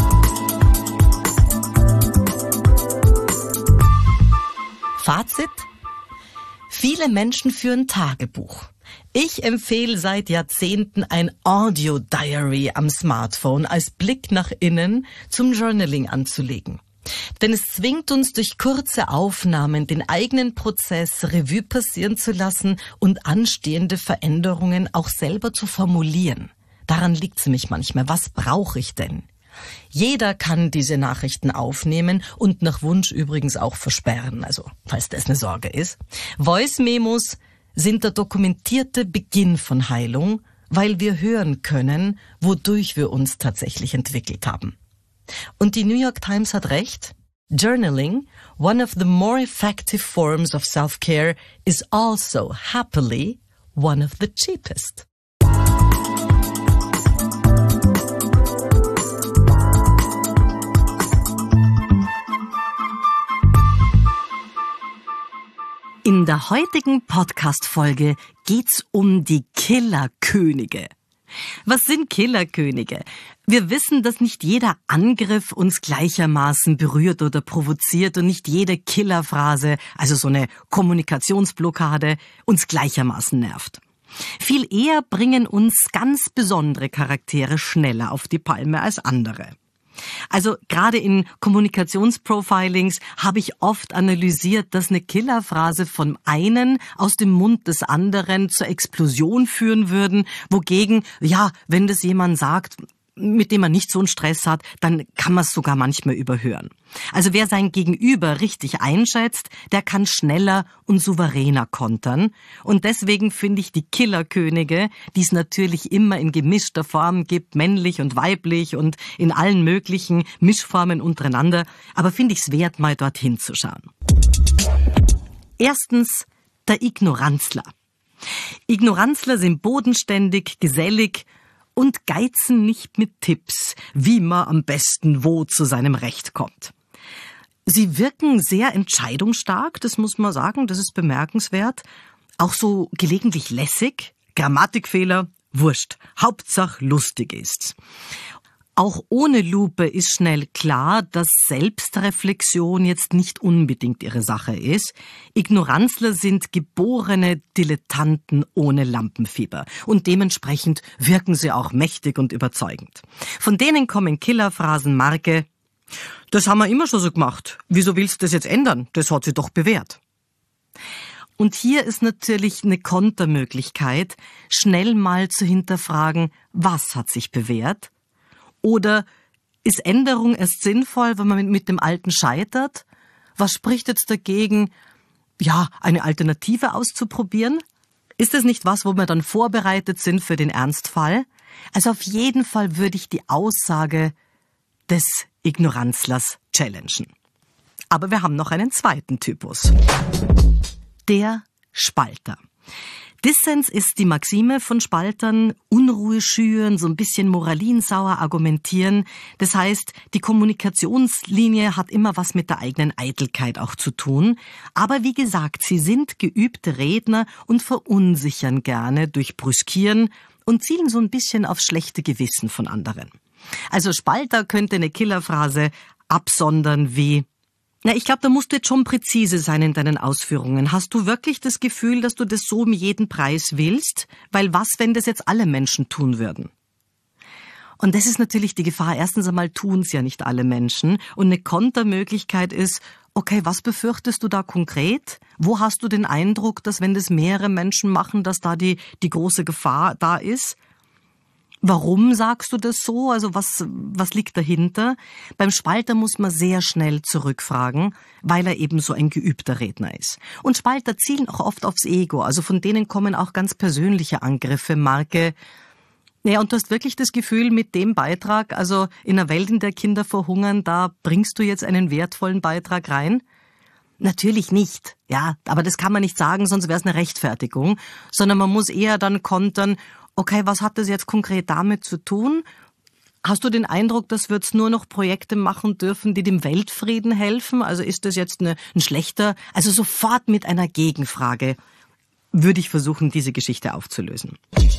Fazit: Viele Menschen führen Tagebuch. Ich empfehle seit Jahrzehnten ein Audio-Diary am Smartphone als Blick nach innen zum Journaling anzulegen. Denn es zwingt uns durch kurze Aufnahmen den eigenen Prozess Revue passieren zu lassen und anstehende Veränderungen auch selber zu formulieren. Daran liegt's nämlich manchmal. Was brauche ich denn? Jeder kann diese Nachrichten aufnehmen und nach Wunsch übrigens auch versperren, also falls das eine Sorge ist. Voice-Memos sind der dokumentierte Beginn von Heilung, weil wir hören können, wodurch wir uns tatsächlich entwickelt haben. Und die New York Times hat recht. Journaling, one of the more effective forms of self-care, is also happily one of the cheapest. In der heutigen Podcast-Folge geht's um die Killerkönige. Was sind Killerkönige? Wir wissen, dass nicht jeder Angriff uns gleichermaßen berührt oder provoziert und nicht jede Killerphrase, also so eine Kommunikationsblockade, uns gleichermaßen nervt. Viel eher bringen uns ganz besondere Charaktere schneller auf die Palme als andere. Also gerade in Kommunikationsprofilings habe ich oft analysiert, dass eine Killerphrase von einen aus dem Mund des anderen zur Explosion führen würden, wogegen, ja, wenn das jemand sagt, mit dem man nicht so einen Stress hat, dann kann man es sogar manchmal überhören. Also wer sein Gegenüber richtig einschätzt, der kann schneller und souveräner kontern. Und deswegen finde ich die Killerkönige, die es natürlich immer in gemischter Form gibt, männlich und weiblich und in allen möglichen Mischformen untereinander, aber finde ich es wert, mal dorthin zu schauen. Erstens, der Ignoranzler. Ignoranzler sind bodenständig, gesellig und geizen nicht mit Tipps, wie man am besten wo zu seinem Recht kommt. Sie wirken sehr entscheidungsstark, das muss man sagen, das ist bemerkenswert. Auch so gelegentlich lässig, Grammatikfehler, wurscht, Hauptsache lustig ist's. Auch ohne Lupe ist schnell klar, dass Selbstreflexion jetzt nicht unbedingt ihre Sache ist. Ignoranzler sind geborene Dilettanten ohne Lampenfieber und dementsprechend wirken sie auch mächtig und überzeugend. Von denen kommen Killerphrasen Marke: Das haben wir immer schon so gemacht. Wieso willst du das jetzt ändern? Das hat sich doch bewährt. Und hier ist natürlich eine Kontermöglichkeit, schnell mal zu hinterfragen, was hat sich bewährt? Oder ist Änderung erst sinnvoll, wenn man mit dem Alten scheitert? Was spricht jetzt dagegen, ja, eine Alternative auszuprobieren? Ist das nicht was, wo wir dann vorbereitet sind für den Ernstfall? Also auf jeden Fall würde ich die Aussage des Ignoranzlers challengen. Aber wir haben noch einen zweiten Typus. Der Spalter. Dissens ist die Maxime von Spaltern: Unruhe schüren, so ein bisschen moralinsauer argumentieren. Das heißt, die Kommunikationslinie hat immer was mit der eigenen Eitelkeit auch zu tun. Aber wie gesagt, sie sind geübte Redner und verunsichern gerne durch Brüskieren und zielen so ein bisschen aufs schlechte Gewissen von anderen. Also Spalter könnte eine Killerphrase absondern wie: Na, ich glaube, da musst du jetzt schon präzise sein in deinen Ausführungen. Hast du wirklich das Gefühl, dass du das so um jeden Preis willst? Weil was, wenn das jetzt alle Menschen tun würden? Und das ist natürlich die Gefahr. Erstens einmal tun es ja nicht alle Menschen. Und eine Kontermöglichkeit ist: Okay, was befürchtest du da konkret? Wo hast du den Eindruck, dass wenn das mehrere Menschen machen, dass da die große Gefahr da ist? Warum sagst du das so? Also was liegt dahinter? Beim Spalter muss man sehr schnell zurückfragen, weil er eben so ein geübter Redner ist. Und Spalter zielen auch oft aufs Ego. Also von denen kommen auch ganz persönliche Angriffe, Marke: Naja, und du hast wirklich das Gefühl, mit dem Beitrag, also in einer Welt, in der Kinder verhungern, da bringst du jetzt einen wertvollen Beitrag rein? Natürlich nicht, ja, aber das kann man nicht sagen, sonst wäre es eine Rechtfertigung, sondern man muss eher dann kontern: Okay, was hat das jetzt konkret damit zu tun? Hast du den Eindruck, dass wir jetzt nur noch Projekte machen dürfen, die dem Weltfrieden helfen? Also ist das jetzt ein schlechter? Also sofort mit einer Gegenfrage würde ich versuchen, diese Geschichte aufzulösen.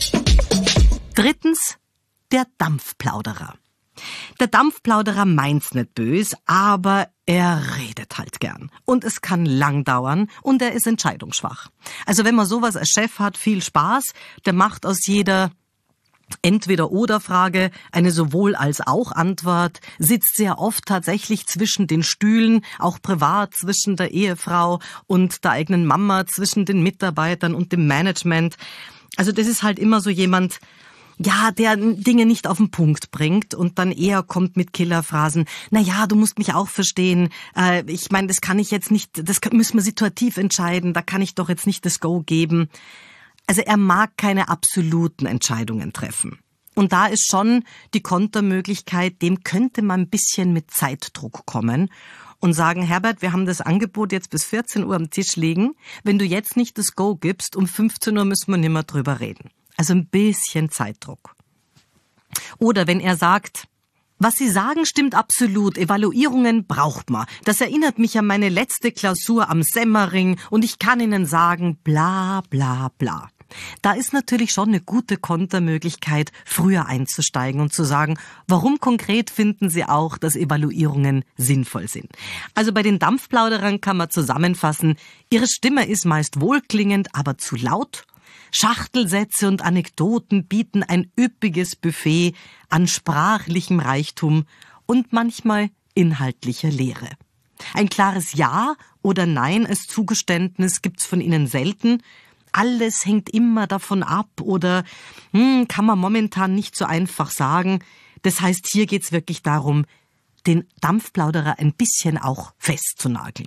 Drittens, der Dampfplauderer. Der Dampfplauderer meint's nicht böse, aber er redet halt gern. Und es kann lang dauern und er ist entscheidungsschwach. Also wenn man sowas als Chef hat, viel Spaß. Der macht aus jeder Entweder-oder-Frage eine Sowohl-als-auch-Antwort, sitzt sehr oft tatsächlich zwischen den Stühlen, auch privat zwischen der Ehefrau und der eigenen Mama, zwischen den Mitarbeitern und dem Management. Also das ist halt immer so jemand, ja, der Dinge nicht auf den Punkt bringt und dann eher kommt mit Killerphrasen, na ja, du musst mich auch verstehen, ich meine, das kann ich jetzt nicht, müssen wir situativ entscheiden, da kann ich doch jetzt nicht das Go geben. Also er mag keine absoluten Entscheidungen treffen. Und da ist schon die Kontermöglichkeit, dem könnte man ein bisschen mit Zeitdruck kommen und sagen, Herbert, wir haben das Angebot jetzt bis 14 Uhr am Tisch liegen. Wenn du jetzt nicht das Go gibst, um 15 Uhr müssen wir nicht mehr drüber reden. Also ein bisschen Zeitdruck. Oder wenn er sagt, was Sie sagen, stimmt absolut. Evaluierungen braucht man. Das erinnert mich an meine letzte Klausur am Semmering und ich kann Ihnen sagen, bla bla bla. Da ist natürlich schon eine gute Kontermöglichkeit, früher einzusteigen und zu sagen, warum konkret finden Sie auch, dass Evaluierungen sinnvoll sind. Also bei den Dampfplauderern kann man zusammenfassen, ihre Stimme ist meist wohlklingend, aber zu laut. Schachtelsätze und Anekdoten bieten ein üppiges Buffet an sprachlichem Reichtum und manchmal inhaltlicher Leere. Ein klares Ja oder Nein als Zugeständnis gibt's von ihnen selten. Alles hängt immer davon ab oder kann man momentan nicht so einfach sagen. Das heißt, hier geht's wirklich darum, den Dampfplauderer ein bisschen auch festzunageln.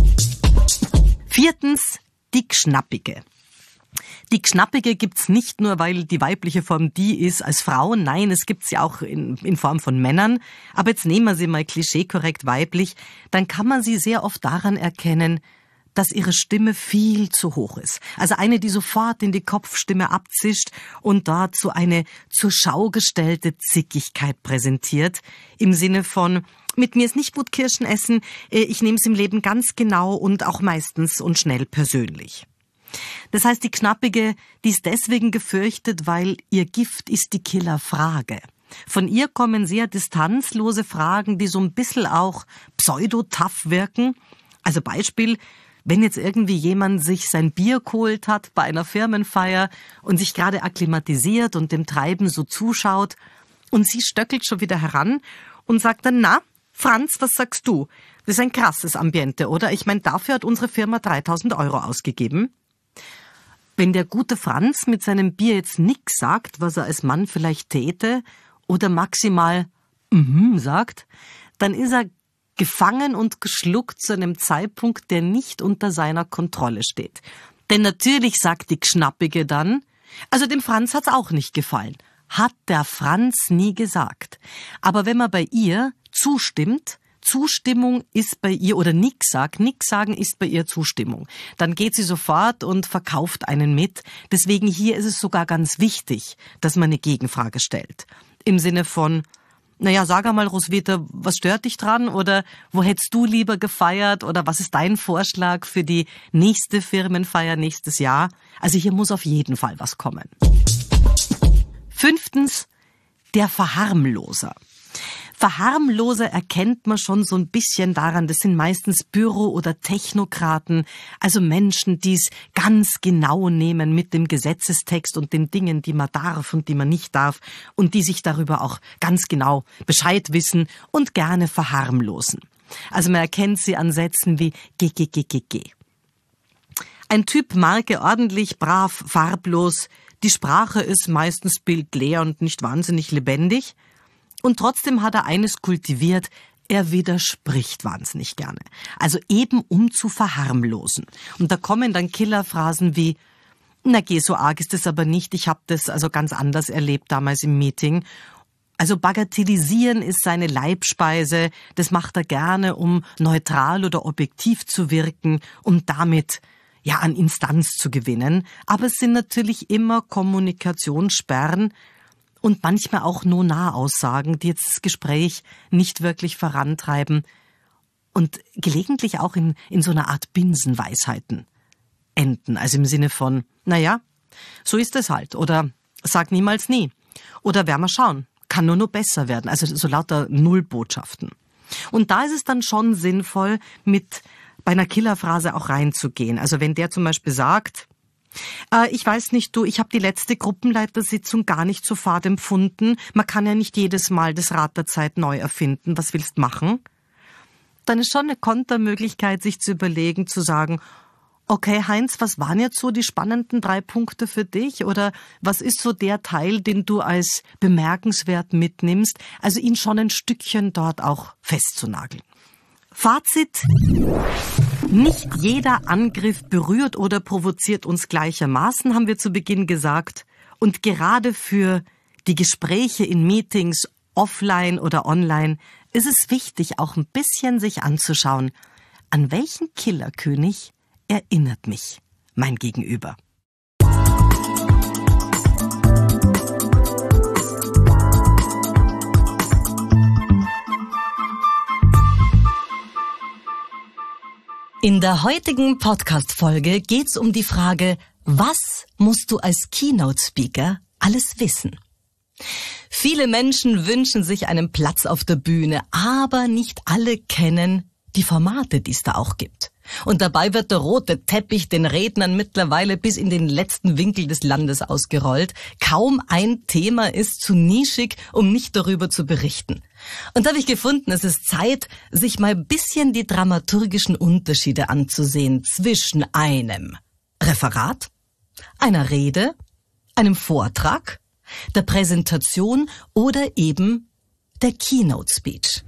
4. Die Gschnappige. Die Gschnappige gibt's nicht nur, weil die weibliche Form die ist als Frau. Nein, es gibt's ja auch in Form von Männern. Aber jetzt nehmen wir sie mal klischeekorrekt weiblich. Dann kann man sie sehr oft daran erkennen, dass ihre Stimme viel zu hoch ist. Also eine, die sofort in die Kopfstimme abzischt und dazu eine zur Schau gestellte Zickigkeit präsentiert. Im Sinne von, mit mir ist nicht gut Kirschen essen, ich nehme es im Leben ganz genau und auch meistens und schnell persönlich. Das heißt, die Gschnappige, die ist deswegen gefürchtet, weil ihr Gift ist die Killerfrage. Von ihr kommen sehr distanzlose Fragen, die so ein bisschen auch pseudo-tough wirken. Also Beispiel, wenn jetzt irgendwie jemand sich sein Bier geholt hat bei einer Firmenfeier und sich gerade akklimatisiert und dem Treiben so zuschaut und sie stöckelt schon wieder heran und sagt dann, na, Franz, was sagst du? Das ist ein krasses Ambiente, oder? Ich meine, dafür hat unsere Firma 3.000 € ausgegeben. Wenn der gute Franz mit seinem Bier jetzt nix sagt, was er als Mann vielleicht täte, oder maximal sagt, dann ist er gefangen und geschluckt zu einem Zeitpunkt, der nicht unter seiner Kontrolle steht. Denn natürlich sagt die Gschnappige dann, also dem Franz hat's auch nicht gefallen. Hat der Franz nie gesagt. Aber wenn man bei ihr zustimmt, Zustimmung ist bei ihr, oder nix sagen ist bei ihr Zustimmung. Dann geht sie sofort und verkauft einen mit. Deswegen hier ist es sogar ganz wichtig, dass man eine Gegenfrage stellt. Im Sinne von, naja, sag einmal, Roswitha, was stört dich dran? Oder wo hättest du lieber gefeiert? Oder was ist dein Vorschlag für die nächste Firmenfeier nächstes Jahr? Also hier muss auf jeden Fall was kommen. 5. Der Verharmloser. Verharmloser erkennt man schon so ein bisschen daran, das sind meistens Büro- oder Technokraten, also Menschen, die es ganz genau nehmen mit dem Gesetzestext und den Dingen, die man darf und die man nicht darf und die sich darüber auch ganz genau Bescheid wissen und gerne verharmlosen. Also man erkennt sie an Sätzen wie G. Ein Typ Marke ordentlich, brav, farblos, die Sprache ist meistens bildleer und nicht wahnsinnig lebendig. Und trotzdem hat er eines kultiviert, er widerspricht wahnsinnig gerne. Also eben um zu verharmlosen. Und da kommen dann Killerphrasen wie, na geh, so arg ist es aber nicht, ich habe das also ganz anders erlebt damals im Meeting. Also bagatellisieren ist seine Leibspeise, das macht er gerne, um neutral oder objektiv zu wirken, um damit ja an Instanz zu gewinnen. Aber es sind natürlich immer Kommunikationssperren, und manchmal auch nur Nahaussagen, die jetzt das Gespräch nicht wirklich vorantreiben und gelegentlich auch in so einer Art Binsenweisheiten enden. Also im Sinne von, naja, so ist es halt. Oder sag niemals nie. Oder werden wir schauen. Kann nur noch besser werden. Also so lauter Nullbotschaften. Und da ist es dann schon sinnvoll, mit bei einer Killerphrase auch reinzugehen. Also wenn der zum Beispiel sagt, ich weiß nicht, ich habe die letzte Gruppenleitersitzung gar nicht so fad empfunden. Man kann ja nicht jedes Mal das Rad der Zeit neu erfinden. Was willst du machen? Dann ist schon eine Kontermöglichkeit, sich zu überlegen, zu sagen, Okay, Heinz, was waren jetzt so die spannenden 3 Punkte für dich? Oder was ist so der Teil, den du als bemerkenswert mitnimmst? Also ihn schon ein Stückchen dort auch festzunageln. Fazit: Nicht jeder Angriff berührt oder provoziert uns gleichermaßen, haben wir zu Beginn gesagt. Und gerade für die Gespräche in Meetings, offline oder online, ist es wichtig, auch ein bisschen sich anzuschauen, an welchen Killerkönig erinnert mich mein Gegenüber. In der heutigen Podcast-Folge geht's um die Frage, was musst du als Keynote-Speaker alles wissen? Viele Menschen wünschen sich einen Platz auf der Bühne, aber nicht alle kennen die Formate, die es da auch gibt. Und dabei wird der rote Teppich den Rednern mittlerweile bis in den letzten Winkel des Landes ausgerollt. Kaum ein Thema ist zu nischig, um nicht darüber zu berichten. Und da habe ich gefunden, es ist Zeit, sich mal ein bisschen die dramaturgischen Unterschiede anzusehen zwischen einem Referat, einer Rede, einem Vortrag, der Präsentation oder eben der Keynote Speech.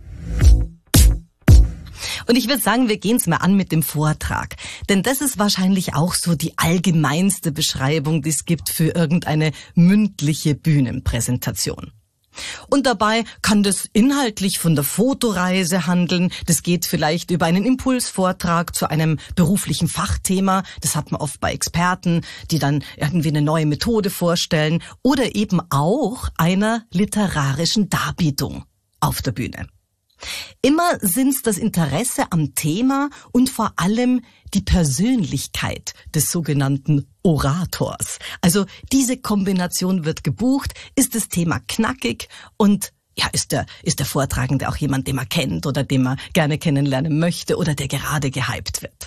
Und ich würde sagen, wir gehen es mal an mit dem Vortrag. Denn das ist wahrscheinlich auch so die allgemeinste Beschreibung, die es gibt für irgendeine mündliche Bühnenpräsentation. Und dabei kann das inhaltlich von der Fotoreise handeln. Das geht vielleicht über einen Impulsvortrag zu einem beruflichen Fachthema. Das hat man oft bei Experten, die dann irgendwie eine neue Methode vorstellen. Oder eben auch einer literarischen Darbietung auf der Bühne. Immer sind's das Interesse am Thema und vor allem die Persönlichkeit des sogenannten Orators. Also diese Kombination wird gebucht, ist das Thema knackig und ja, ist der Vortragende auch jemand, den man kennt oder den man gerne kennenlernen möchte oder der gerade gehypt wird.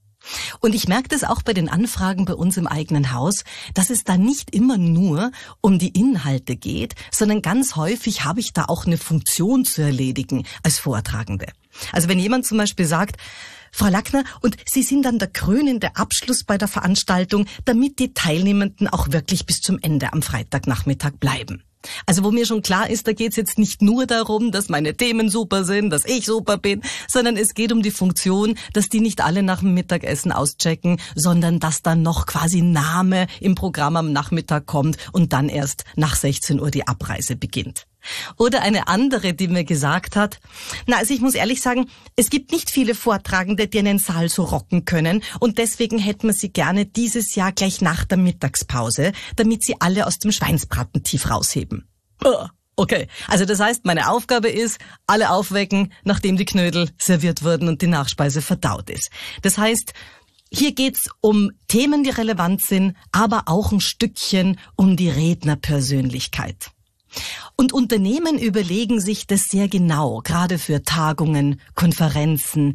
Und ich merke das auch bei den Anfragen bei uns im eigenen Haus, dass es da nicht immer nur um die Inhalte geht, sondern ganz häufig habe ich da auch eine Funktion zu erledigen als Vortragende. Also wenn jemand zum Beispiel sagt, Frau Lackner, und Sie sind dann der krönende Abschluss bei der Veranstaltung, damit die Teilnehmenden auch wirklich bis zum Ende am Freitagnachmittag bleiben. Also wo mir schon klar ist, da geht's jetzt nicht nur darum, dass meine Themen super sind, dass ich super bin, sondern es geht um die Funktion, dass die nicht alle nach dem Mittagessen auschecken, sondern dass dann noch quasi Name im Programm am Nachmittag kommt und dann erst nach 16 Uhr die Abreise beginnt. Oder eine andere, die mir gesagt hat, also ich muss ehrlich sagen, es gibt nicht viele Vortragende, die einen Saal so rocken können und deswegen hätten wir sie gerne dieses Jahr gleich nach der Mittagspause, damit sie alle aus dem Schweinsbraten tief rausheben. Okay, also das heißt, meine Aufgabe ist, alle aufwecken, nachdem die Knödel serviert wurden und die Nachspeise verdaut ist. Das heißt, hier geht's um Themen, die relevant sind, aber auch ein Stückchen um die Rednerpersönlichkeit. Und Unternehmen überlegen sich das sehr genau, gerade für Tagungen, Konferenzen,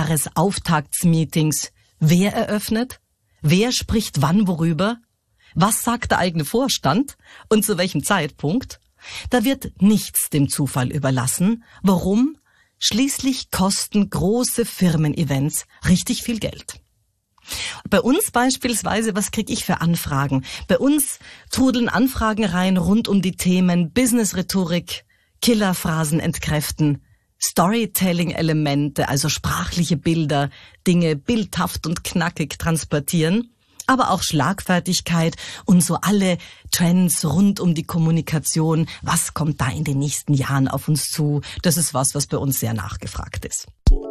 Jahresauftaktsmeetings. Wer eröffnet? Wer spricht wann worüber? Was sagt der eigene Vorstand? Und zu welchem Zeitpunkt? Da wird nichts dem Zufall überlassen. Warum? Schließlich kosten große Firmen-Events richtig viel Geld. Bei uns beispielsweise, was kriege ich für Anfragen? Bei uns trudeln Anfragen rein rund um die Themen Business-Rhetorik, Killerphrasen entkräften, Storytelling-Elemente, also sprachliche Bilder, Dinge bildhaft und knackig transportieren, aber auch Schlagfertigkeit und so alle Trends rund um die Kommunikation. Was kommt da in den nächsten Jahren auf uns zu? Das ist was bei uns sehr nachgefragt ist.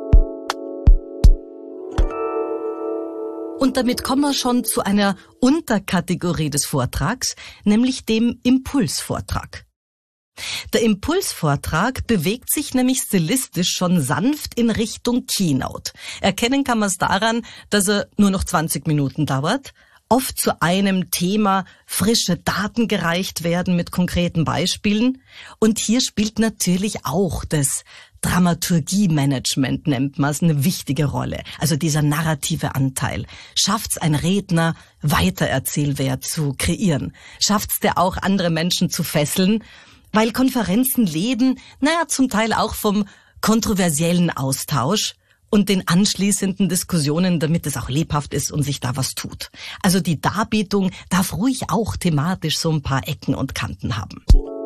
Und damit kommen wir schon zu einer Unterkategorie des Vortrags, nämlich dem Impulsvortrag. Der Impulsvortrag bewegt sich nämlich stilistisch schon sanft in Richtung Keynote. Erkennen kann man es daran, dass er nur noch 20 Minuten dauert, oft zu einem Thema frische Daten gereicht werden mit konkreten Beispielen. Und hier spielt natürlich auch das Dramaturgie-Management, nennt man es, eine wichtige Rolle. Also dieser narrative Anteil. Schafft's ein Redner, Weitererzählwert zu kreieren? Schafft's der auch, andere Menschen zu fesseln? Weil Konferenzen leben, zum Teil auch vom kontroversiellen Austausch. und den anschließenden Diskussionen, damit es auch lebhaft ist und sich da was tut. Also die Darbietung darf ruhig auch thematisch so ein paar Ecken und Kanten haben.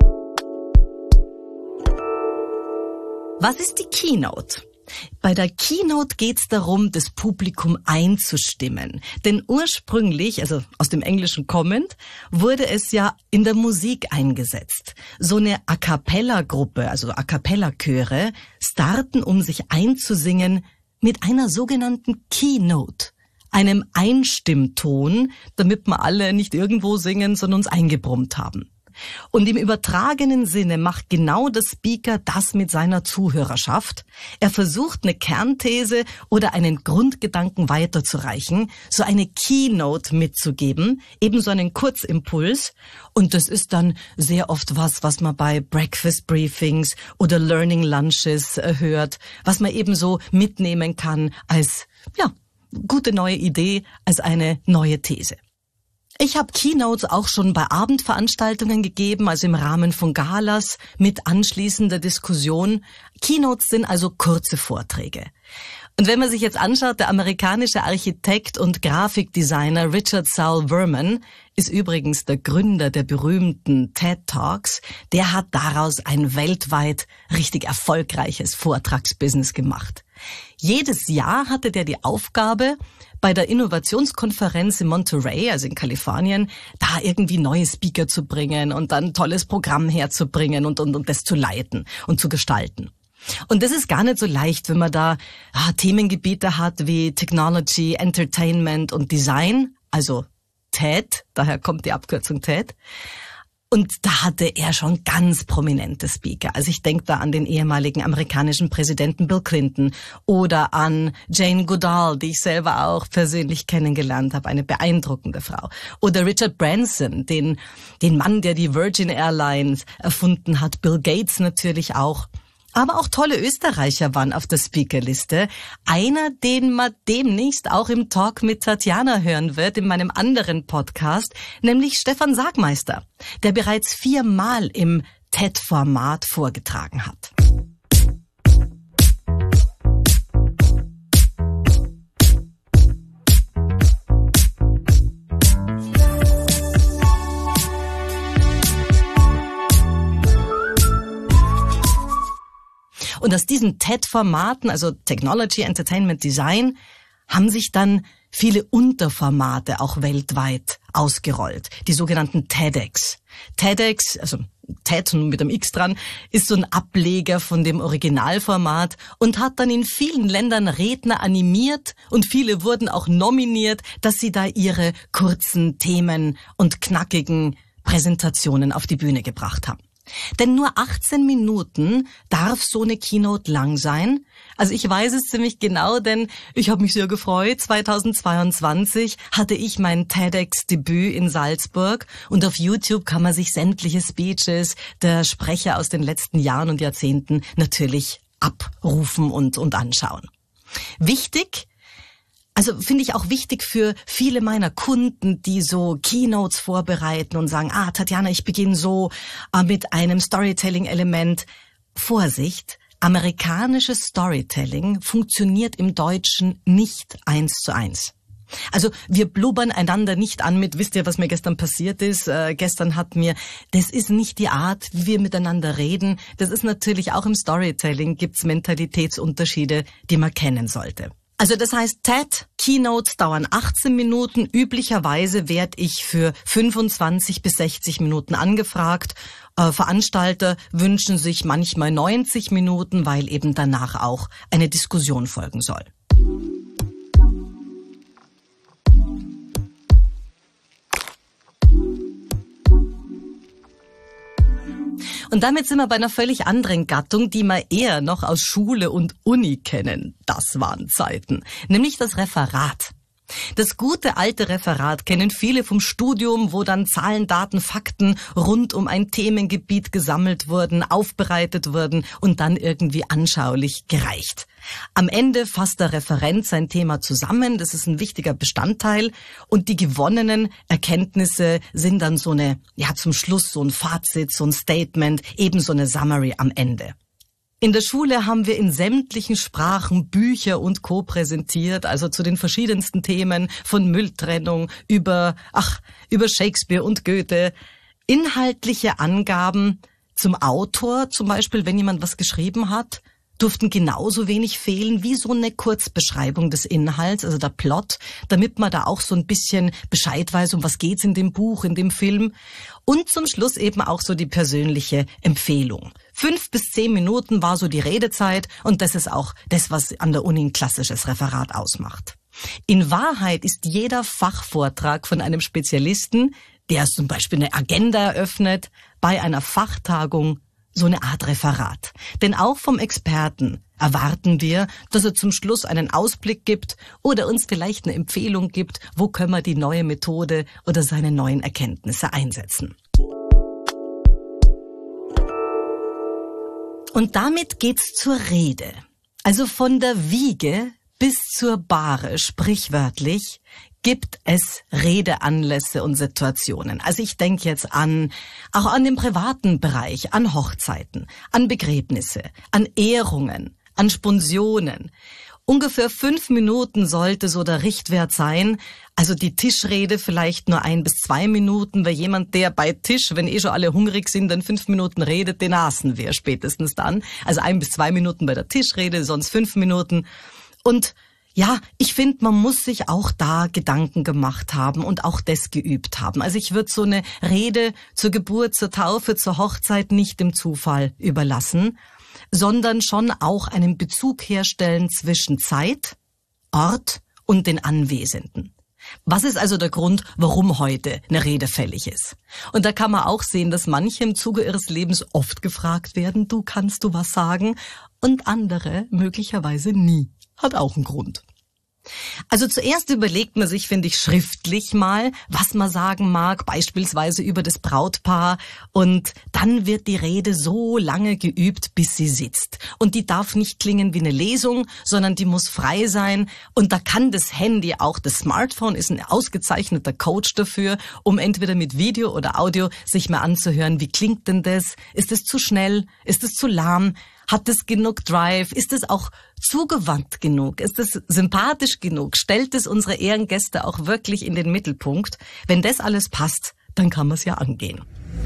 Was ist die Keynote? Bei der Keynote geht's darum, das Publikum einzustimmen. Denn ursprünglich, also aus dem Englischen kommend, wurde es ja in der Musik eingesetzt. So eine A-Cappella-Gruppe, also A-Cappella-Chöre, starten, um sich einzusingen, mit einer sogenannten Keynote, einem Einstimmton, damit wir alle nicht irgendwo singen, sondern uns eingebrummt haben. Und im übertragenen Sinne macht genau der Speaker das mit seiner Zuhörerschaft. Er versucht, eine Kernthese oder einen Grundgedanken weiterzureichen, so eine Keynote mitzugeben, ebenso einen Kurzimpuls. Und das ist dann sehr oft was man bei Breakfast Briefings oder Learning Lunches hört, was man ebenso mitnehmen kann als, gute neue Idee, als eine neue These. Ich habe Keynotes auch schon bei Abendveranstaltungen gegeben, also im Rahmen von Galas mit anschließender Diskussion. Keynotes sind also kurze Vorträge. Und wenn man sich jetzt anschaut, der amerikanische Architekt und Grafikdesigner Richard Saul Wurman ist übrigens der Gründer der berühmten TED Talks. Der hat daraus ein weltweit richtig erfolgreiches Vortragsbusiness gemacht. Jedes Jahr hatte der die Aufgabe, bei der Innovationskonferenz in Monterey, also in Kalifornien, da irgendwie neue Speaker zu bringen und dann ein tolles Programm herzubringen und das zu leiten und zu gestalten. Und das ist gar nicht so leicht, wenn man da Themengebiete hat wie Technology, Entertainment und Design, also TED, daher kommt die Abkürzung TED. Und da hatte er schon ganz prominente Speaker. Also ich denke da an den ehemaligen amerikanischen Präsidenten Bill Clinton oder an Jane Goodall, die ich selber auch persönlich kennengelernt habe, eine beeindruckende Frau. Oder Richard Branson, den Mann, der die Virgin Airlines erfunden hat, Bill Gates natürlich auch. Aber auch tolle Österreicher waren auf der Speakerliste. Einer, den man demnächst auch im Talk mit Tatjana hören wird, in meinem anderen Podcast, nämlich Stefan Sagmeister, der bereits 4-mal im TED-Format vorgetragen hat. Und aus diesen TED-Formaten, also Technology, Entertainment, Design, haben sich dann viele Unterformate auch weltweit ausgerollt. Die sogenannten TEDx. TEDx, also TED mit einem X dran, ist so ein Ableger von dem Originalformat und hat dann in vielen Ländern Redner animiert und viele wurden auch nominiert, dass sie da ihre kurzen Themen und knackigen Präsentationen auf die Bühne gebracht haben. Denn nur 18 Minuten darf so eine Keynote lang sein. Also ich weiß es ziemlich genau, denn ich habe mich sehr gefreut. 2022 hatte ich mein TEDx-Debüt in Salzburg und auf YouTube kann man sich sämtliche Speeches der Sprecher aus den letzten Jahren und Jahrzehnten natürlich abrufen und anschauen. Wichtig, also finde ich auch wichtig für viele meiner Kunden, die so Keynotes vorbereiten und sagen, Tatjana, ich beginne so mit einem Storytelling-Element. Vorsicht, amerikanisches Storytelling funktioniert im Deutschen nicht 1:1. Also wir blubbern einander nicht an mit, wisst ihr, was mir gestern passiert ist? Das ist nicht die Art, wie wir miteinander reden. Das ist natürlich auch im Storytelling, gibt's Mentalitätsunterschiede, die man kennen sollte. Also das heißt, TED-Keynotes dauern 18 Minuten. Üblicherweise werde ich für 25 bis 60 Minuten angefragt. Veranstalter wünschen sich manchmal 90 Minuten, weil eben danach auch eine Diskussion folgen soll. Und damit sind wir bei einer völlig anderen Gattung, die wir eher noch aus Schule und Uni kennen. Das waren Zeiten. Nämlich das Referat. Das gute alte Referat kennen viele vom Studium, wo dann Zahlen, Daten, Fakten rund um ein Themengebiet gesammelt wurden, aufbereitet wurden und dann irgendwie anschaulich gereicht. Am Ende fasst der Referent sein Thema zusammen, das ist ein wichtiger Bestandteil und die gewonnenen Erkenntnisse sind dann zum Schluss so ein Fazit, so ein Statement, eben so eine Summary am Ende. In der Schule haben wir in sämtlichen Sprachen Bücher und Co. präsentiert, also zu den verschiedensten Themen, von Mülltrennung über Shakespeare und Goethe. Inhaltliche Angaben zum Autor, zum Beispiel, wenn jemand was geschrieben hat, durften genauso wenig fehlen wie so eine Kurzbeschreibung des Inhalts, also der Plot, damit man da auch so ein bisschen Bescheid weiß, um was geht's in dem Buch, in dem Film. Und zum Schluss eben auch so die persönliche Empfehlung. 5 bis 10 Minuten war so die Redezeit und das ist auch das, was an der Uni ein klassisches Referat ausmacht. In Wahrheit ist jeder Fachvortrag von einem Spezialisten, der zum Beispiel eine Agenda eröffnet, bei einer Fachtagung so eine Art Referat. Denn auch vom Experten erwarten wir, dass er zum Schluss einen Ausblick gibt oder uns vielleicht eine Empfehlung gibt, wo können wir die neue Methode oder seine neuen Erkenntnisse einsetzen. Und damit geht's zur Rede. Also von der Wiege bis zur Bahre, sprichwörtlich, gibt es Redeanlässe und Situationen. Also ich denke jetzt auch an den privaten Bereich, an Hochzeiten, an Begräbnisse, an Ehrungen, an Sponsionen. Ungefähr 5 Minuten sollte so der Richtwert sein. Also die Tischrede vielleicht nur 1 bis 2 Minuten, weil jemand, der bei Tisch, wenn schon alle hungrig sind, dann 5 Minuten redet, den aßen wir spätestens dann. Also 1 bis 2 Minuten bei der Tischrede, sonst 5 Minuten. Und ja, ich finde, man muss sich auch da Gedanken gemacht haben und auch das geübt haben. Also ich würde so eine Rede zur Geburt, zur Taufe, zur Hochzeit nicht dem Zufall überlassen, sondern schon auch einen Bezug herstellen zwischen Zeit, Ort und den Anwesenden. Was ist also der Grund, warum heute eine Rede fällig ist? Und da kann man auch sehen, dass manche im Zuge ihres Lebens oft gefragt werden, kannst du was sagen? Und andere möglicherweise nie. Hat auch einen Grund. Also zuerst überlegt man sich, finde ich, schriftlich mal, was man sagen mag, beispielsweise über das Brautpaar. Und dann wird die Rede so lange geübt, bis sie sitzt. Und die darf nicht klingen wie eine Lesung, sondern die muss frei sein. Und da kann das Handy, auch das Smartphone, ist ein ausgezeichneter Coach dafür, um entweder mit Video oder Audio sich mal anzuhören, wie klingt denn das? Ist es zu schnell? Ist es zu lahm? Hat es genug Drive? Ist es auch zugewandt genug? Ist es sympathisch genug? Stellt es unsere Ehrengäste auch wirklich in den Mittelpunkt? Wenn das alles passt, dann kann man es ja angehen.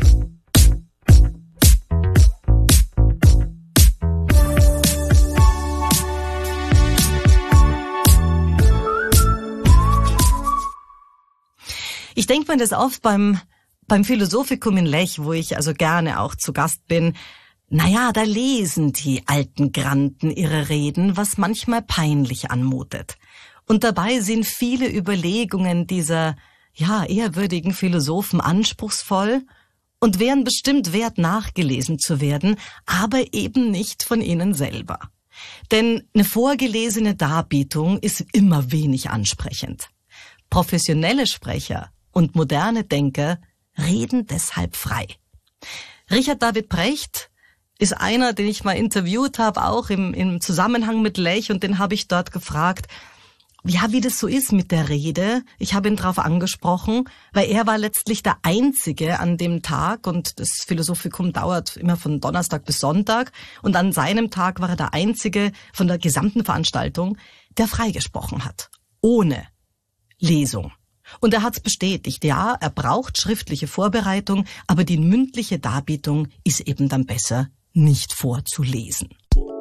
Ich denke mir das oft beim Philosophikum in Lech, wo ich also gerne auch zu Gast bin. Naja, da lesen die alten Granden ihre Reden, was manchmal peinlich anmutet. Und dabei sind viele Überlegungen dieser, ehrwürdigen Philosophen anspruchsvoll und wären bestimmt wert, nachgelesen zu werden, aber eben nicht von ihnen selber. Denn eine vorgelesene Darbietung ist immer wenig ansprechend. Professionelle Sprecher und moderne Denker reden deshalb frei. Richard David Precht ist einer, den ich mal interviewt habe, auch im Zusammenhang mit Lech, und den habe ich dort gefragt, wie das so ist mit der Rede. Ich habe ihn darauf angesprochen, weil er war letztlich der Einzige an dem Tag, und das Philosophikum dauert immer von Donnerstag bis Sonntag, und an seinem Tag war er der Einzige von der gesamten Veranstaltung, der freigesprochen hat, ohne Lesung. Und er hat's bestätigt, ja, er braucht schriftliche Vorbereitung, aber die mündliche Darbietung ist eben dann besser nicht vorzulesen.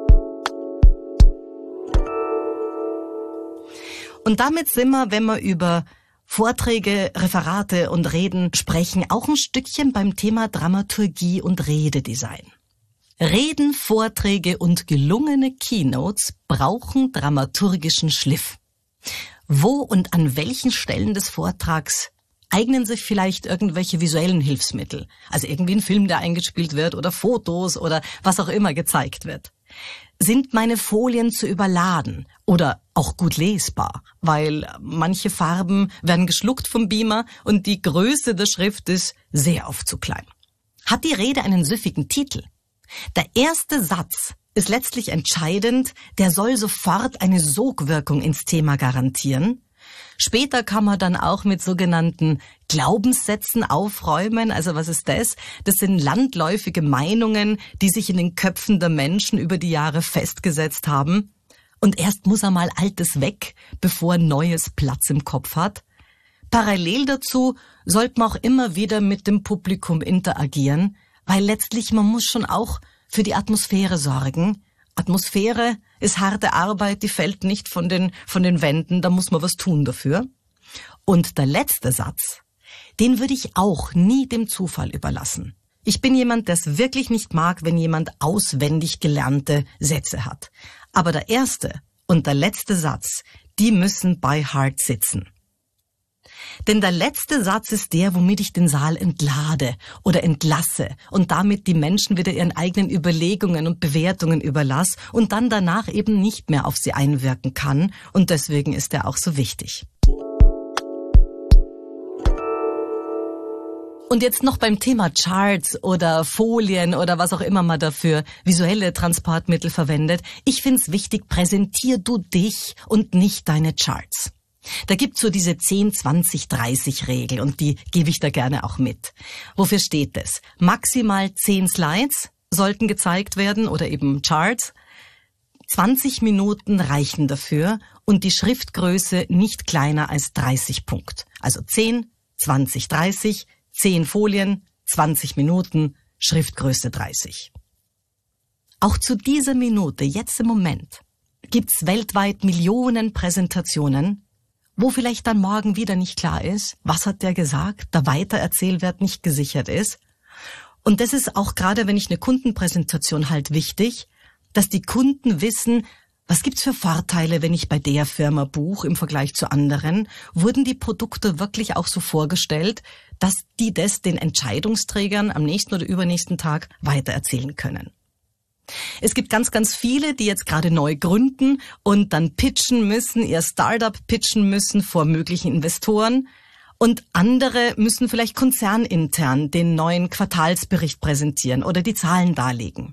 Und damit sind wir, wenn wir über Vorträge, Referate und Reden sprechen, auch ein Stückchen beim Thema Dramaturgie und Rededesign. Reden, Vorträge und gelungene Keynotes brauchen dramaturgischen Schliff. Wo und an welchen Stellen des Vortrags eignen sich vielleicht irgendwelche visuellen Hilfsmittel? Also irgendwie ein Film, der eingespielt wird, oder Fotos oder was auch immer gezeigt wird. Sind meine Folien zu überladen oder auch gut lesbar? Weil manche Farben werden geschluckt vom Beamer und die Größe der Schrift ist sehr oft zu klein. Hat die Rede einen süffigen Titel? Der erste Satz ist letztlich entscheidend, der soll sofort eine Sogwirkung ins Thema garantieren. Später kann man dann auch mit sogenannten Glaubenssätzen aufräumen. Also was ist das? Das sind landläufige Meinungen, die sich in den Köpfen der Menschen über die Jahre festgesetzt haben. Und erst muss einmal Altes weg, bevor Neues Platz im Kopf hat. Parallel dazu sollte man auch immer wieder mit dem Publikum interagieren, weil letztlich man muss schon auch für die Atmosphäre sorgen. Atmosphäre ist harte Arbeit, die fällt nicht von den Wänden, da muss man was tun dafür. Und der letzte Satz, den würde ich auch nie dem Zufall überlassen. Ich bin jemand, der es wirklich nicht mag, wenn jemand auswendig gelernte Sätze hat. Aber der erste und der letzte Satz, die müssen by heart sitzen. Denn der letzte Satz ist der, womit ich den Saal entlade oder entlasse und damit die Menschen wieder ihren eigenen Überlegungen und Bewertungen überlasse und dann danach eben nicht mehr auf sie einwirken kann. Und deswegen ist er auch so wichtig. Und jetzt noch beim Thema Charts oder Folien oder was auch immer man dafür visuelle Transportmittel verwendet. Ich finde es wichtig, präsentier du dich und nicht deine Charts. Da gibt's so diese 10-20-30-Regel und die gebe ich da gerne auch mit. Wofür steht das? Maximal 10 Slides sollten gezeigt werden oder eben Charts. 20 Minuten reichen dafür und die Schriftgröße nicht kleiner als 30 Punkt. Also 10, 20, 30, 10 Folien, 20 Minuten, Schriftgröße 30. Auch zu dieser Minute, jetzt im Moment, gibt's weltweit Millionen Präsentationen, wo vielleicht dann morgen wieder nicht klar ist, was hat der gesagt, der Weitererzählwert nicht gesichert ist. Und das ist auch gerade, wenn ich eine Kundenpräsentation halt wichtig, dass die Kunden wissen, was gibt's für Vorteile, wenn ich bei der Firma buche im Vergleich zu anderen? Wurden die Produkte wirklich auch so vorgestellt, dass die das den Entscheidungsträgern am nächsten oder übernächsten Tag weitererzählen können? Es gibt ganz, ganz viele, die jetzt gerade neu gründen und dann pitchen müssen, ihr Startup pitchen müssen vor möglichen Investoren. Und andere müssen vielleicht konzernintern den neuen Quartalsbericht präsentieren oder die Zahlen darlegen.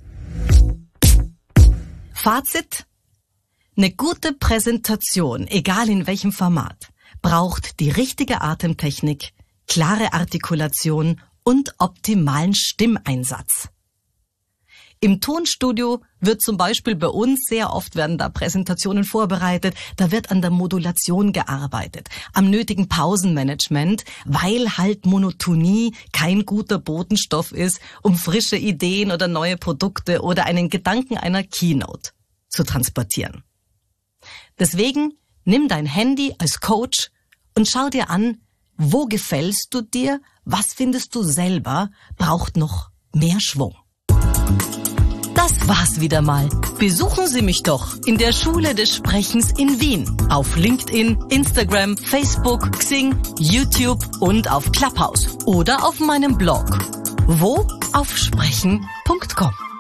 Fazit: Eine gute Präsentation, egal in welchem Format, braucht die richtige Atemtechnik, klare Artikulation und optimalen Stimmeinsatz. Im Tonstudio wird zum Beispiel bei uns sehr oft werden da Präsentationen vorbereitet, da wird an der Modulation gearbeitet, am nötigen Pausenmanagement, weil halt Monotonie kein guter Botenstoff ist, um frische Ideen oder neue Produkte oder einen Gedanken einer Keynote zu transportieren. Deswegen nimm dein Handy als Coach und schau dir an, wo gefällst du dir, was findest du selber, braucht noch mehr Schwung. Das war's wieder mal. Besuchen Sie mich doch in der Schule des Sprechens in Wien. Auf LinkedIn, Instagram, Facebook, Xing, YouTube und auf Clubhouse. Oder auf meinem Blog. Wo? Auf sprechen.com.